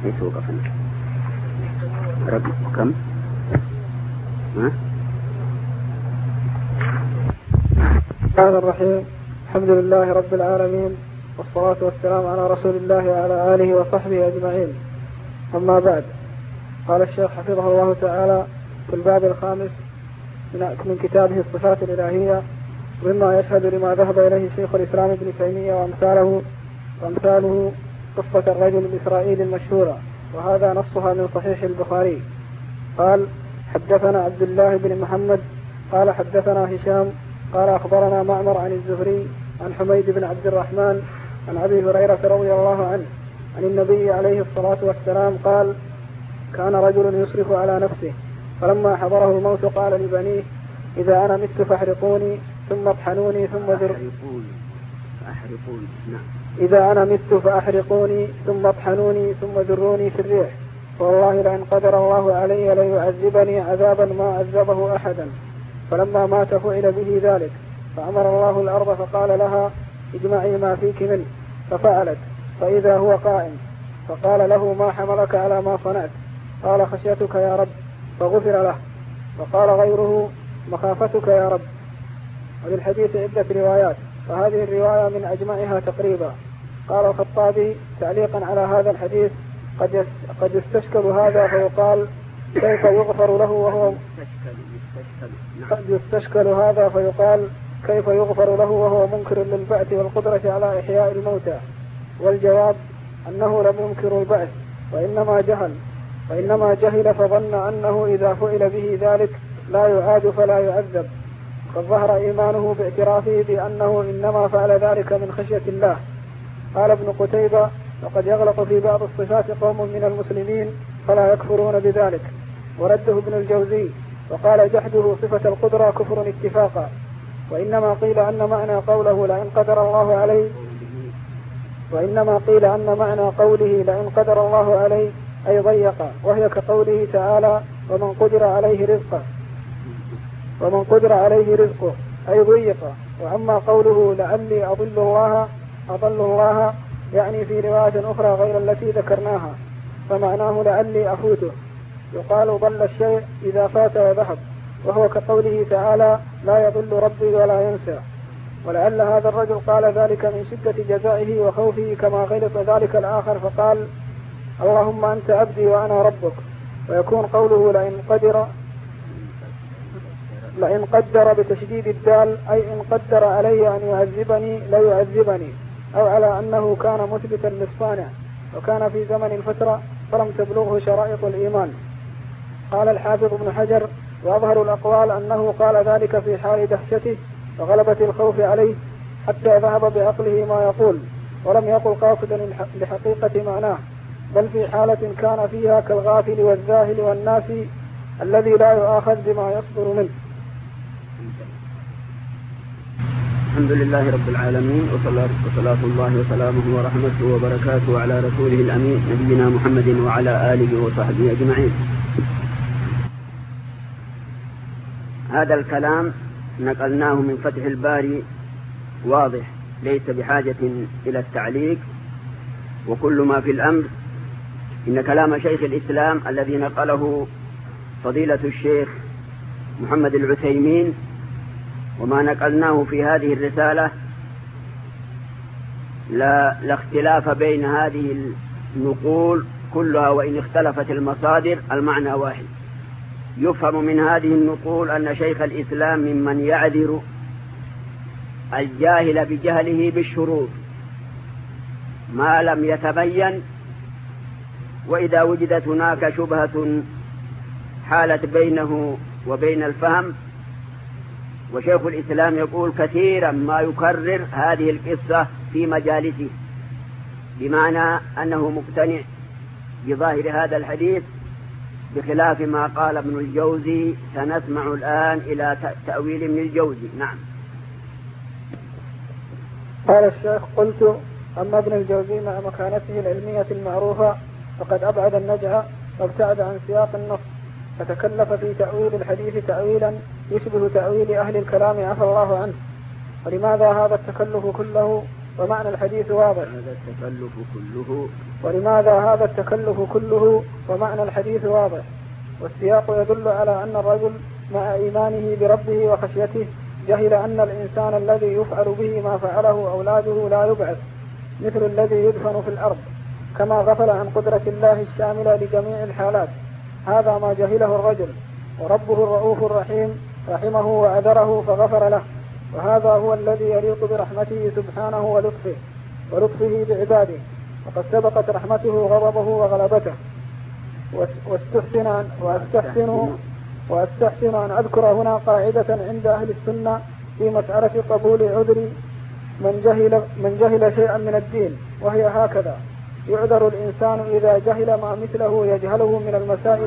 رقم كم؟ الرحمن الرحيم. الحمد لله رب العالمين، والصلاة والسلام على رسول الله وعلى آله وصحبه أجمعين. أما بعد، قال الشيخ حفظه الله تعالى في الباب الخامس من كتابه الصفات الإلهية، مما يشهد لما ذهب إليه شيخ الإسلام ابن تيمية وأمثاله قصة الرجل الإسرائيلي المشهورة، وهذا نصها من صحيح البخاري. قال: حدثنا عبد الله بن محمد قال حدثنا هشام قال أخبرنا معمر عن الزهري عن حميد بن عبد الرحمن عن أبي هريرة رضي الله عنه عن النبي عليه الصلاة والسلام قال: كان رجل يصرف على نفسه، فلما حضره الموت قال لبنيه: إذا أنا مت فاحرقوني ثم اطحنوني إذا أنا مت فأحرقوني ثم اطحنوني ثم ذروني في الريح، والله لأن قدر الله علي ليعذبني عذابا ما عذبه أحدا. فلما مات فعل به ذلك، فأمر الله الأرض فقال لها: اجمعي ما فيك منه، ففعلت، فإذا هو قائم، فقال له: ما حملك على ما صنعت؟ قال: خشيتك يا رب، فغفر له. فقال غيره: مخافتك يا رب. وللحديث عدة روايات، فهذه الرواية من أجمعها تقريبا. قال الخطابي تعليقا على هذا الحديث: قد يستشكل هذا فيقال كيف يغفر له وهو منكر للبعث والقدرة على إحياء الموتى. والجواب أنه لم ينكر البعث، وإنما جهل فظن أنه إذا فعل به ذلك لا يعاد فلا يعذب، قد ظهر إيمانه باعترافه بأنه إنما فعل ذلك من خشية الله. قال ابن قتيبة: وقد يغلط في بعض الصفات قوم من المسلمين فلا يكفرون بذلك. ورده ابن الجوزي وقال: جحده صفة القدرة كفر اتفاقا. وإنما قيل أن معنى قوله لئن قدر الله عليه أي ضيق، وهي كقوله تعالى: ومن قدر عليه رزقه أي ضيق. وأما قوله لعلي أضل الله يعني في رواية أخرى غير التي ذكرناها، فمعناه لعلي أفوته. يقال ضل الشيء إذا فات وذهب، وهو كقوله تعالى: لا يضل ربي ولا ينسى. ولعل هذا الرجل قال ذلك من شدة جزائه وخوفه كما غلط ذلك الآخر فقال اللهم أنت عبدي وأنا ربك، ويكون قوله لئن قدر بتشديد الدال أي إن قدر علي أن يعذبني ليعذبني، أو على أنه كان مثبتا للصانع وكان في زمن الفترة فلم تبلغه شرائط الإيمان. قال الحافظ ابن حجر وأظهر الأقوال أنه قال ذلك في حال دهشته وغلبة الخوف عليه حتى ذهب بعقله ما يقول، ولم يقل قاصدا لحقيقة معناه، بل في حالة كان فيها كالغافل والذاهل والناسي الذي لا يؤاخذ بما يصدر منه. الحمد لله رب العالمين، وصلاة الله وسلامه ورحمته وبركاته على رسوله الأمين نبينا محمد وعلى آله وصحبه أجمعين. هذا الكلام نقلناه من فتح الباري واضح، ليس بحاجة إلى التعليق، وكل ما في الأمر إن كلام شيخ الإسلام الذي نقله فضيلة الشيخ محمد العثيمين وما نقلناه في هذه الرسالة لا اختلاف بين هذه النقول كلها، وإن اختلفت المصادر المعنى واحد. يفهم من هذه النقول أن شيخ الإسلام ممن يعذر الجاهل بجهله بالشروط ما لم يتبين، وإذا وجدت هناك شبهة حالت بينه وبين الفهم. وشيخ الإسلام يقول كثيرا ما يكرر هذه القصة في مجالسه، بمعنى أنه مقتنع بظاهر هذا الحديث، بخلاف ما قال ابن الجوزي. سنسمع الآن إلى تأويل ابن الجوزي. نعم. قال الشيخ قلت أما ابن الجوزي مع مكانته العلمية المعروفة فقد أبعد النجع وابتعد عن سياق النص، فتكلف في تأويل الحديث تأويلا يشبه تأويل أهل الكلام عفى الله عنه. ولماذا هذا التكلف كله ومعنى الحديث واضح؟ ولماذا هذا التكلف كله ومعنى الحديث واضح؟ والسياق يدل على أن الرجل مع إيمانه بربه وخشيته جهل أن الإنسان الذي يفعل به ما فعله أولاده لا يبعث، مثل الذي يدفن في الأرض، كما غفل عن قدرة الله الشاملة لجميع الحالات. هذا ما جهله الرجل، وربه الرؤوف الرحيم رحمه وعذره فغفر له، وهذا هو الذي يليق برحمته سبحانه ولطفه بعباده. وقد سبقت رحمته غضبه وغلبته. وأستحسن أن أذكر هنا قاعدة عند أهل السنة في مسألة قبول عذر من جهل شيئا من الدين، وهي هكذا: يعذر الإنسان إذا جهل ما مثله يجهله من المسائل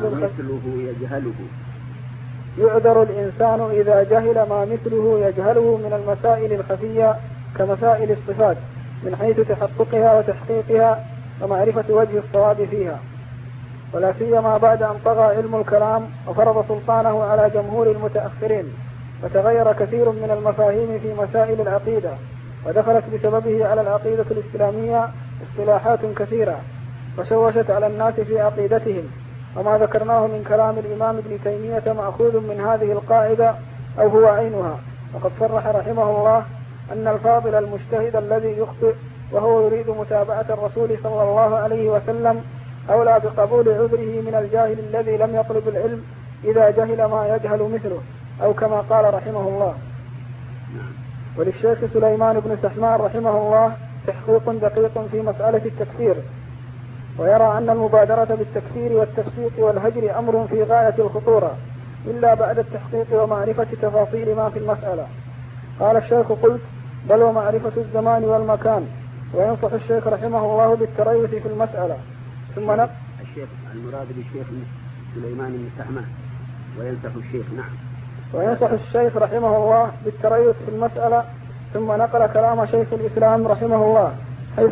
الخفية كمسائل الصفات من حيث تحققها وتحقيقها ومعرفة وجه الصواب فيها، ولا سيما بعد أن طغى علم الكلام وفرض سلطانه على جمهور المتأخرين، وتغير كثير من المفاهيم في مسائل العقيدة، ودخلت بسببه على العقيدة الإسلامية اصطلاحات كثيرة وشوشت على الناس في عقيدتهم. وما ذكرناه من كلام الإمام ابن تيمية مأخوذ من هذه القاعدة أو هو عينها. وقد صرح رحمه الله أن الفاضل المجتهد الذي يخطئ وهو يريد متابعة الرسول صلى الله عليه وسلم أولى بقبول عذره من الجاهل الذي لم يطلب العلم إذا جهل ما يجهل مثله، أو كما قال رحمه الله. وللشيخ سليمان بن سحمان رحمه الله تحقيق دقيق في مسألة التكفير، ويرى أن المبادرة بالتكفير والتفسيق والهجر أمر في غاية الخطورة إلا بعد التحقيق ومعرفة تفاصيل ما في المسألة. قال الشيخ قلت بل ومعرفة الزمان والمكان. وينصح الشيخ رحمه الله بالتريث في المسألة. ثم الشيخ المراد بالشيخ سليمان بن سحمان وينصح الشيخ. نعم. وينصح الشيخ رحمه الله بالتريث في المسألة. ثم نقل كلام شيخ الإسلام رحمه الله حيث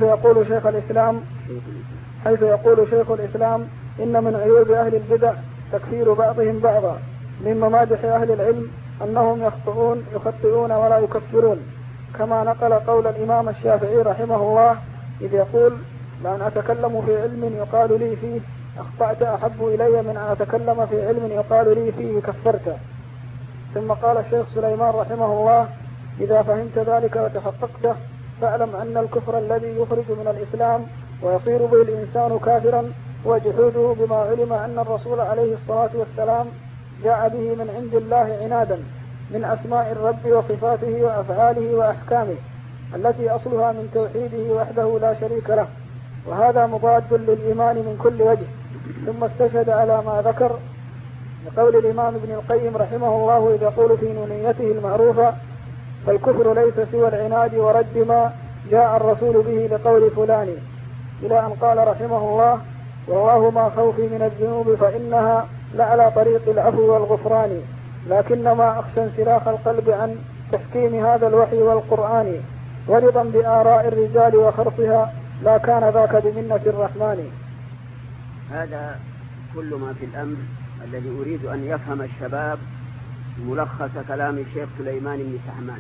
يقول شيخ الإسلام إن من عيوب أهل البدع تكفير بعضهم بعضا، من ممادح أهل العلم أنهم يخطئون ولا يكفرون، كما نقل قول الإمام الشافعي رحمه الله إذ يقول لأن أتكلم في علم يقال لي فيه أخطأت أحب إلي من أن أتكلم في علم يقال لي فيه كفرت. ثم قال الشيخ سليمان رحمه الله إذا فهمت ذلك وتحققته فاعلم أن الكفر الذي يخرج من الإسلام ويصير به الإنسان كافرا هو جحوده بما علم أن الرسول عليه الصلاة والسلام جاء به من عند الله عنادا من أسماء الرب وصفاته وأفعاله وأحكامه التي أصلها من توحيده وحده لا شريك له، وهذا مضاد للإيمان من كل وجه. ثم استشهد على ما ذكر بقول الإمام ابن القيم رحمه الله إذ يقول في نونيته المعروفة: فالكفر ليس سوى العناد ورد ما جاء الرسول به لقول فلان، إلى أن قال رحمه الله: والله ما خوفي من الذنوب فإنها لعلى طريق العفو والغفران، لكنما أخشى انسلاخ القلب عن تحكيم هذا الوحي والقرآن، ورضا بآراء الرجال وخرصها لا كان ذاك بمنة الرحمن. هذا كل ما في الأمر الذي أريد أن يفهم الشباب ملخص كلام الشيخ سليمان بن سحمان،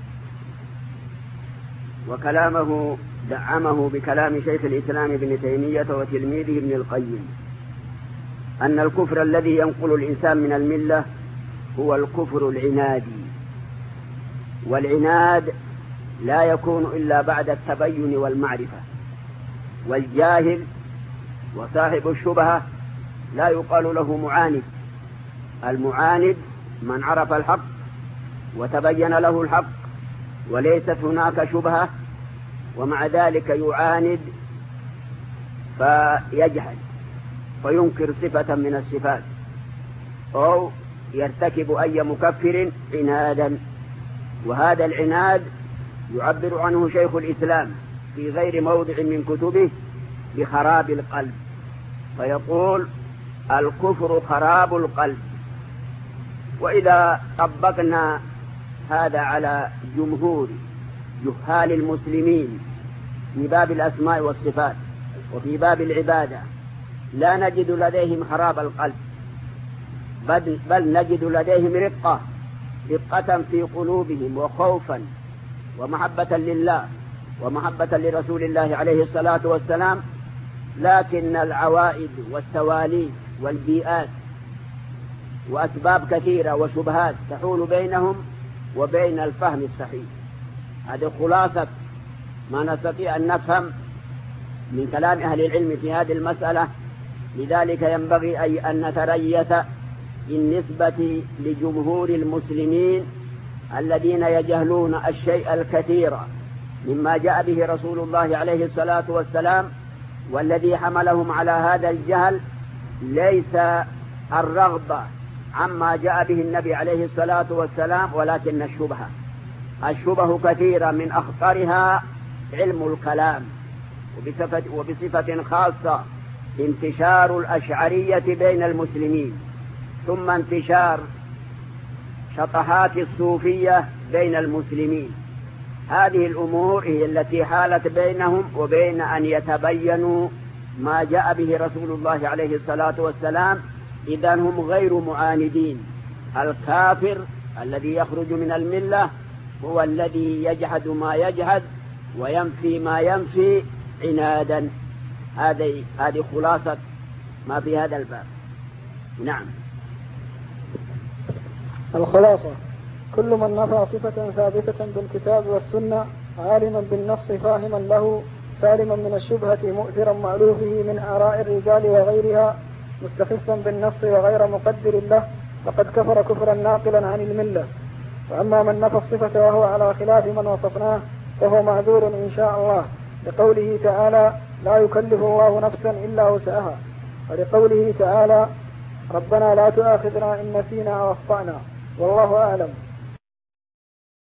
وكلامه دعمه بكلام شيخ الإسلام ابن تيمية وتلميذه ابن القيم، أن الكفر الذي ينقل الإنسان من الملة هو الكفر العنادي، والعناد لا يكون إلا بعد التبين والمعرفة، والجاهل وصاحب الشبهة لا يقال له معاند. المعاند من عرف الحق وتبين له الحق وليست هناك شبهة ومع ذلك يعاند فيجهل فينكر صفة من الصفات أو يرتكب أي مكفر عنادا، وهذا العناد يعبر عنه شيخ الإسلام في غير موضع من كتبه بخراب القلب، فيقول الكفر خراب القلب. وإذا طبقنا هذا على جمهور جهال المسلمين في باب الأسماء والصفات وفي باب العبادة لا نجد لديهم خراب القلب، بل نجد لديهم رقة في قلوبهم وخوفا ومحبة لله ومحبة لرسول الله عليه الصلاة والسلام، لكن العوائد والتواليد والبيئات وأسباب كثيرة وشبهات تحول بينهم وبين الفهم الصحيح. هذه خلاصة ما نستطيع أن نفهم من كلام أهل العلم في هذه المسألة. لذلك ينبغي أن نتريث بالنسبة لجمهور المسلمين الذين يجهلون الشيء الكثير مما جاء به رسول الله عليه الصلاة والسلام، والذي حملهم على هذا الجهل ليس الرغبة عما جاء به النبي عليه الصلاة والسلام، ولكن الشبه كثيرة، من أخطرها علم الكلام، وبصفة خاصة انتشار الأشعرية بين المسلمين، ثم انتشار شطحات الصوفية بين المسلمين. هذه الأمور هي التي حالت بينهم وبين أن يتبينوا ما جاء به رسول الله عليه الصلاة والسلام. إذن هم غير معاندين. الكافر الذي يخرج من الملة هو الذي يجحد ما يجحد وينفي ما ينفي عنادا. هذه خلاصة ما في هذا الباب. نعم. الخلاصة: كل من نفى صفة ثابتة بالكتاب والسنة عالما بالنص فاهما له سالما من الشبهة مؤثرا مألوفه من آراء الرجال وغيرها مستخفا بالنص وغير مقدر له فقد كفر كفرا ناقلا عن الملة. وأما من نفى الصفة وهو على خلاف من وصفناه فهو معذور إن شاء الله، لقوله تعالى: لا يكلف الله نفسا إلا وسعها، ولقوله تعالى: ربنا لا تؤاخذنا إن نسينا أو أخطأنا. والله أعلم.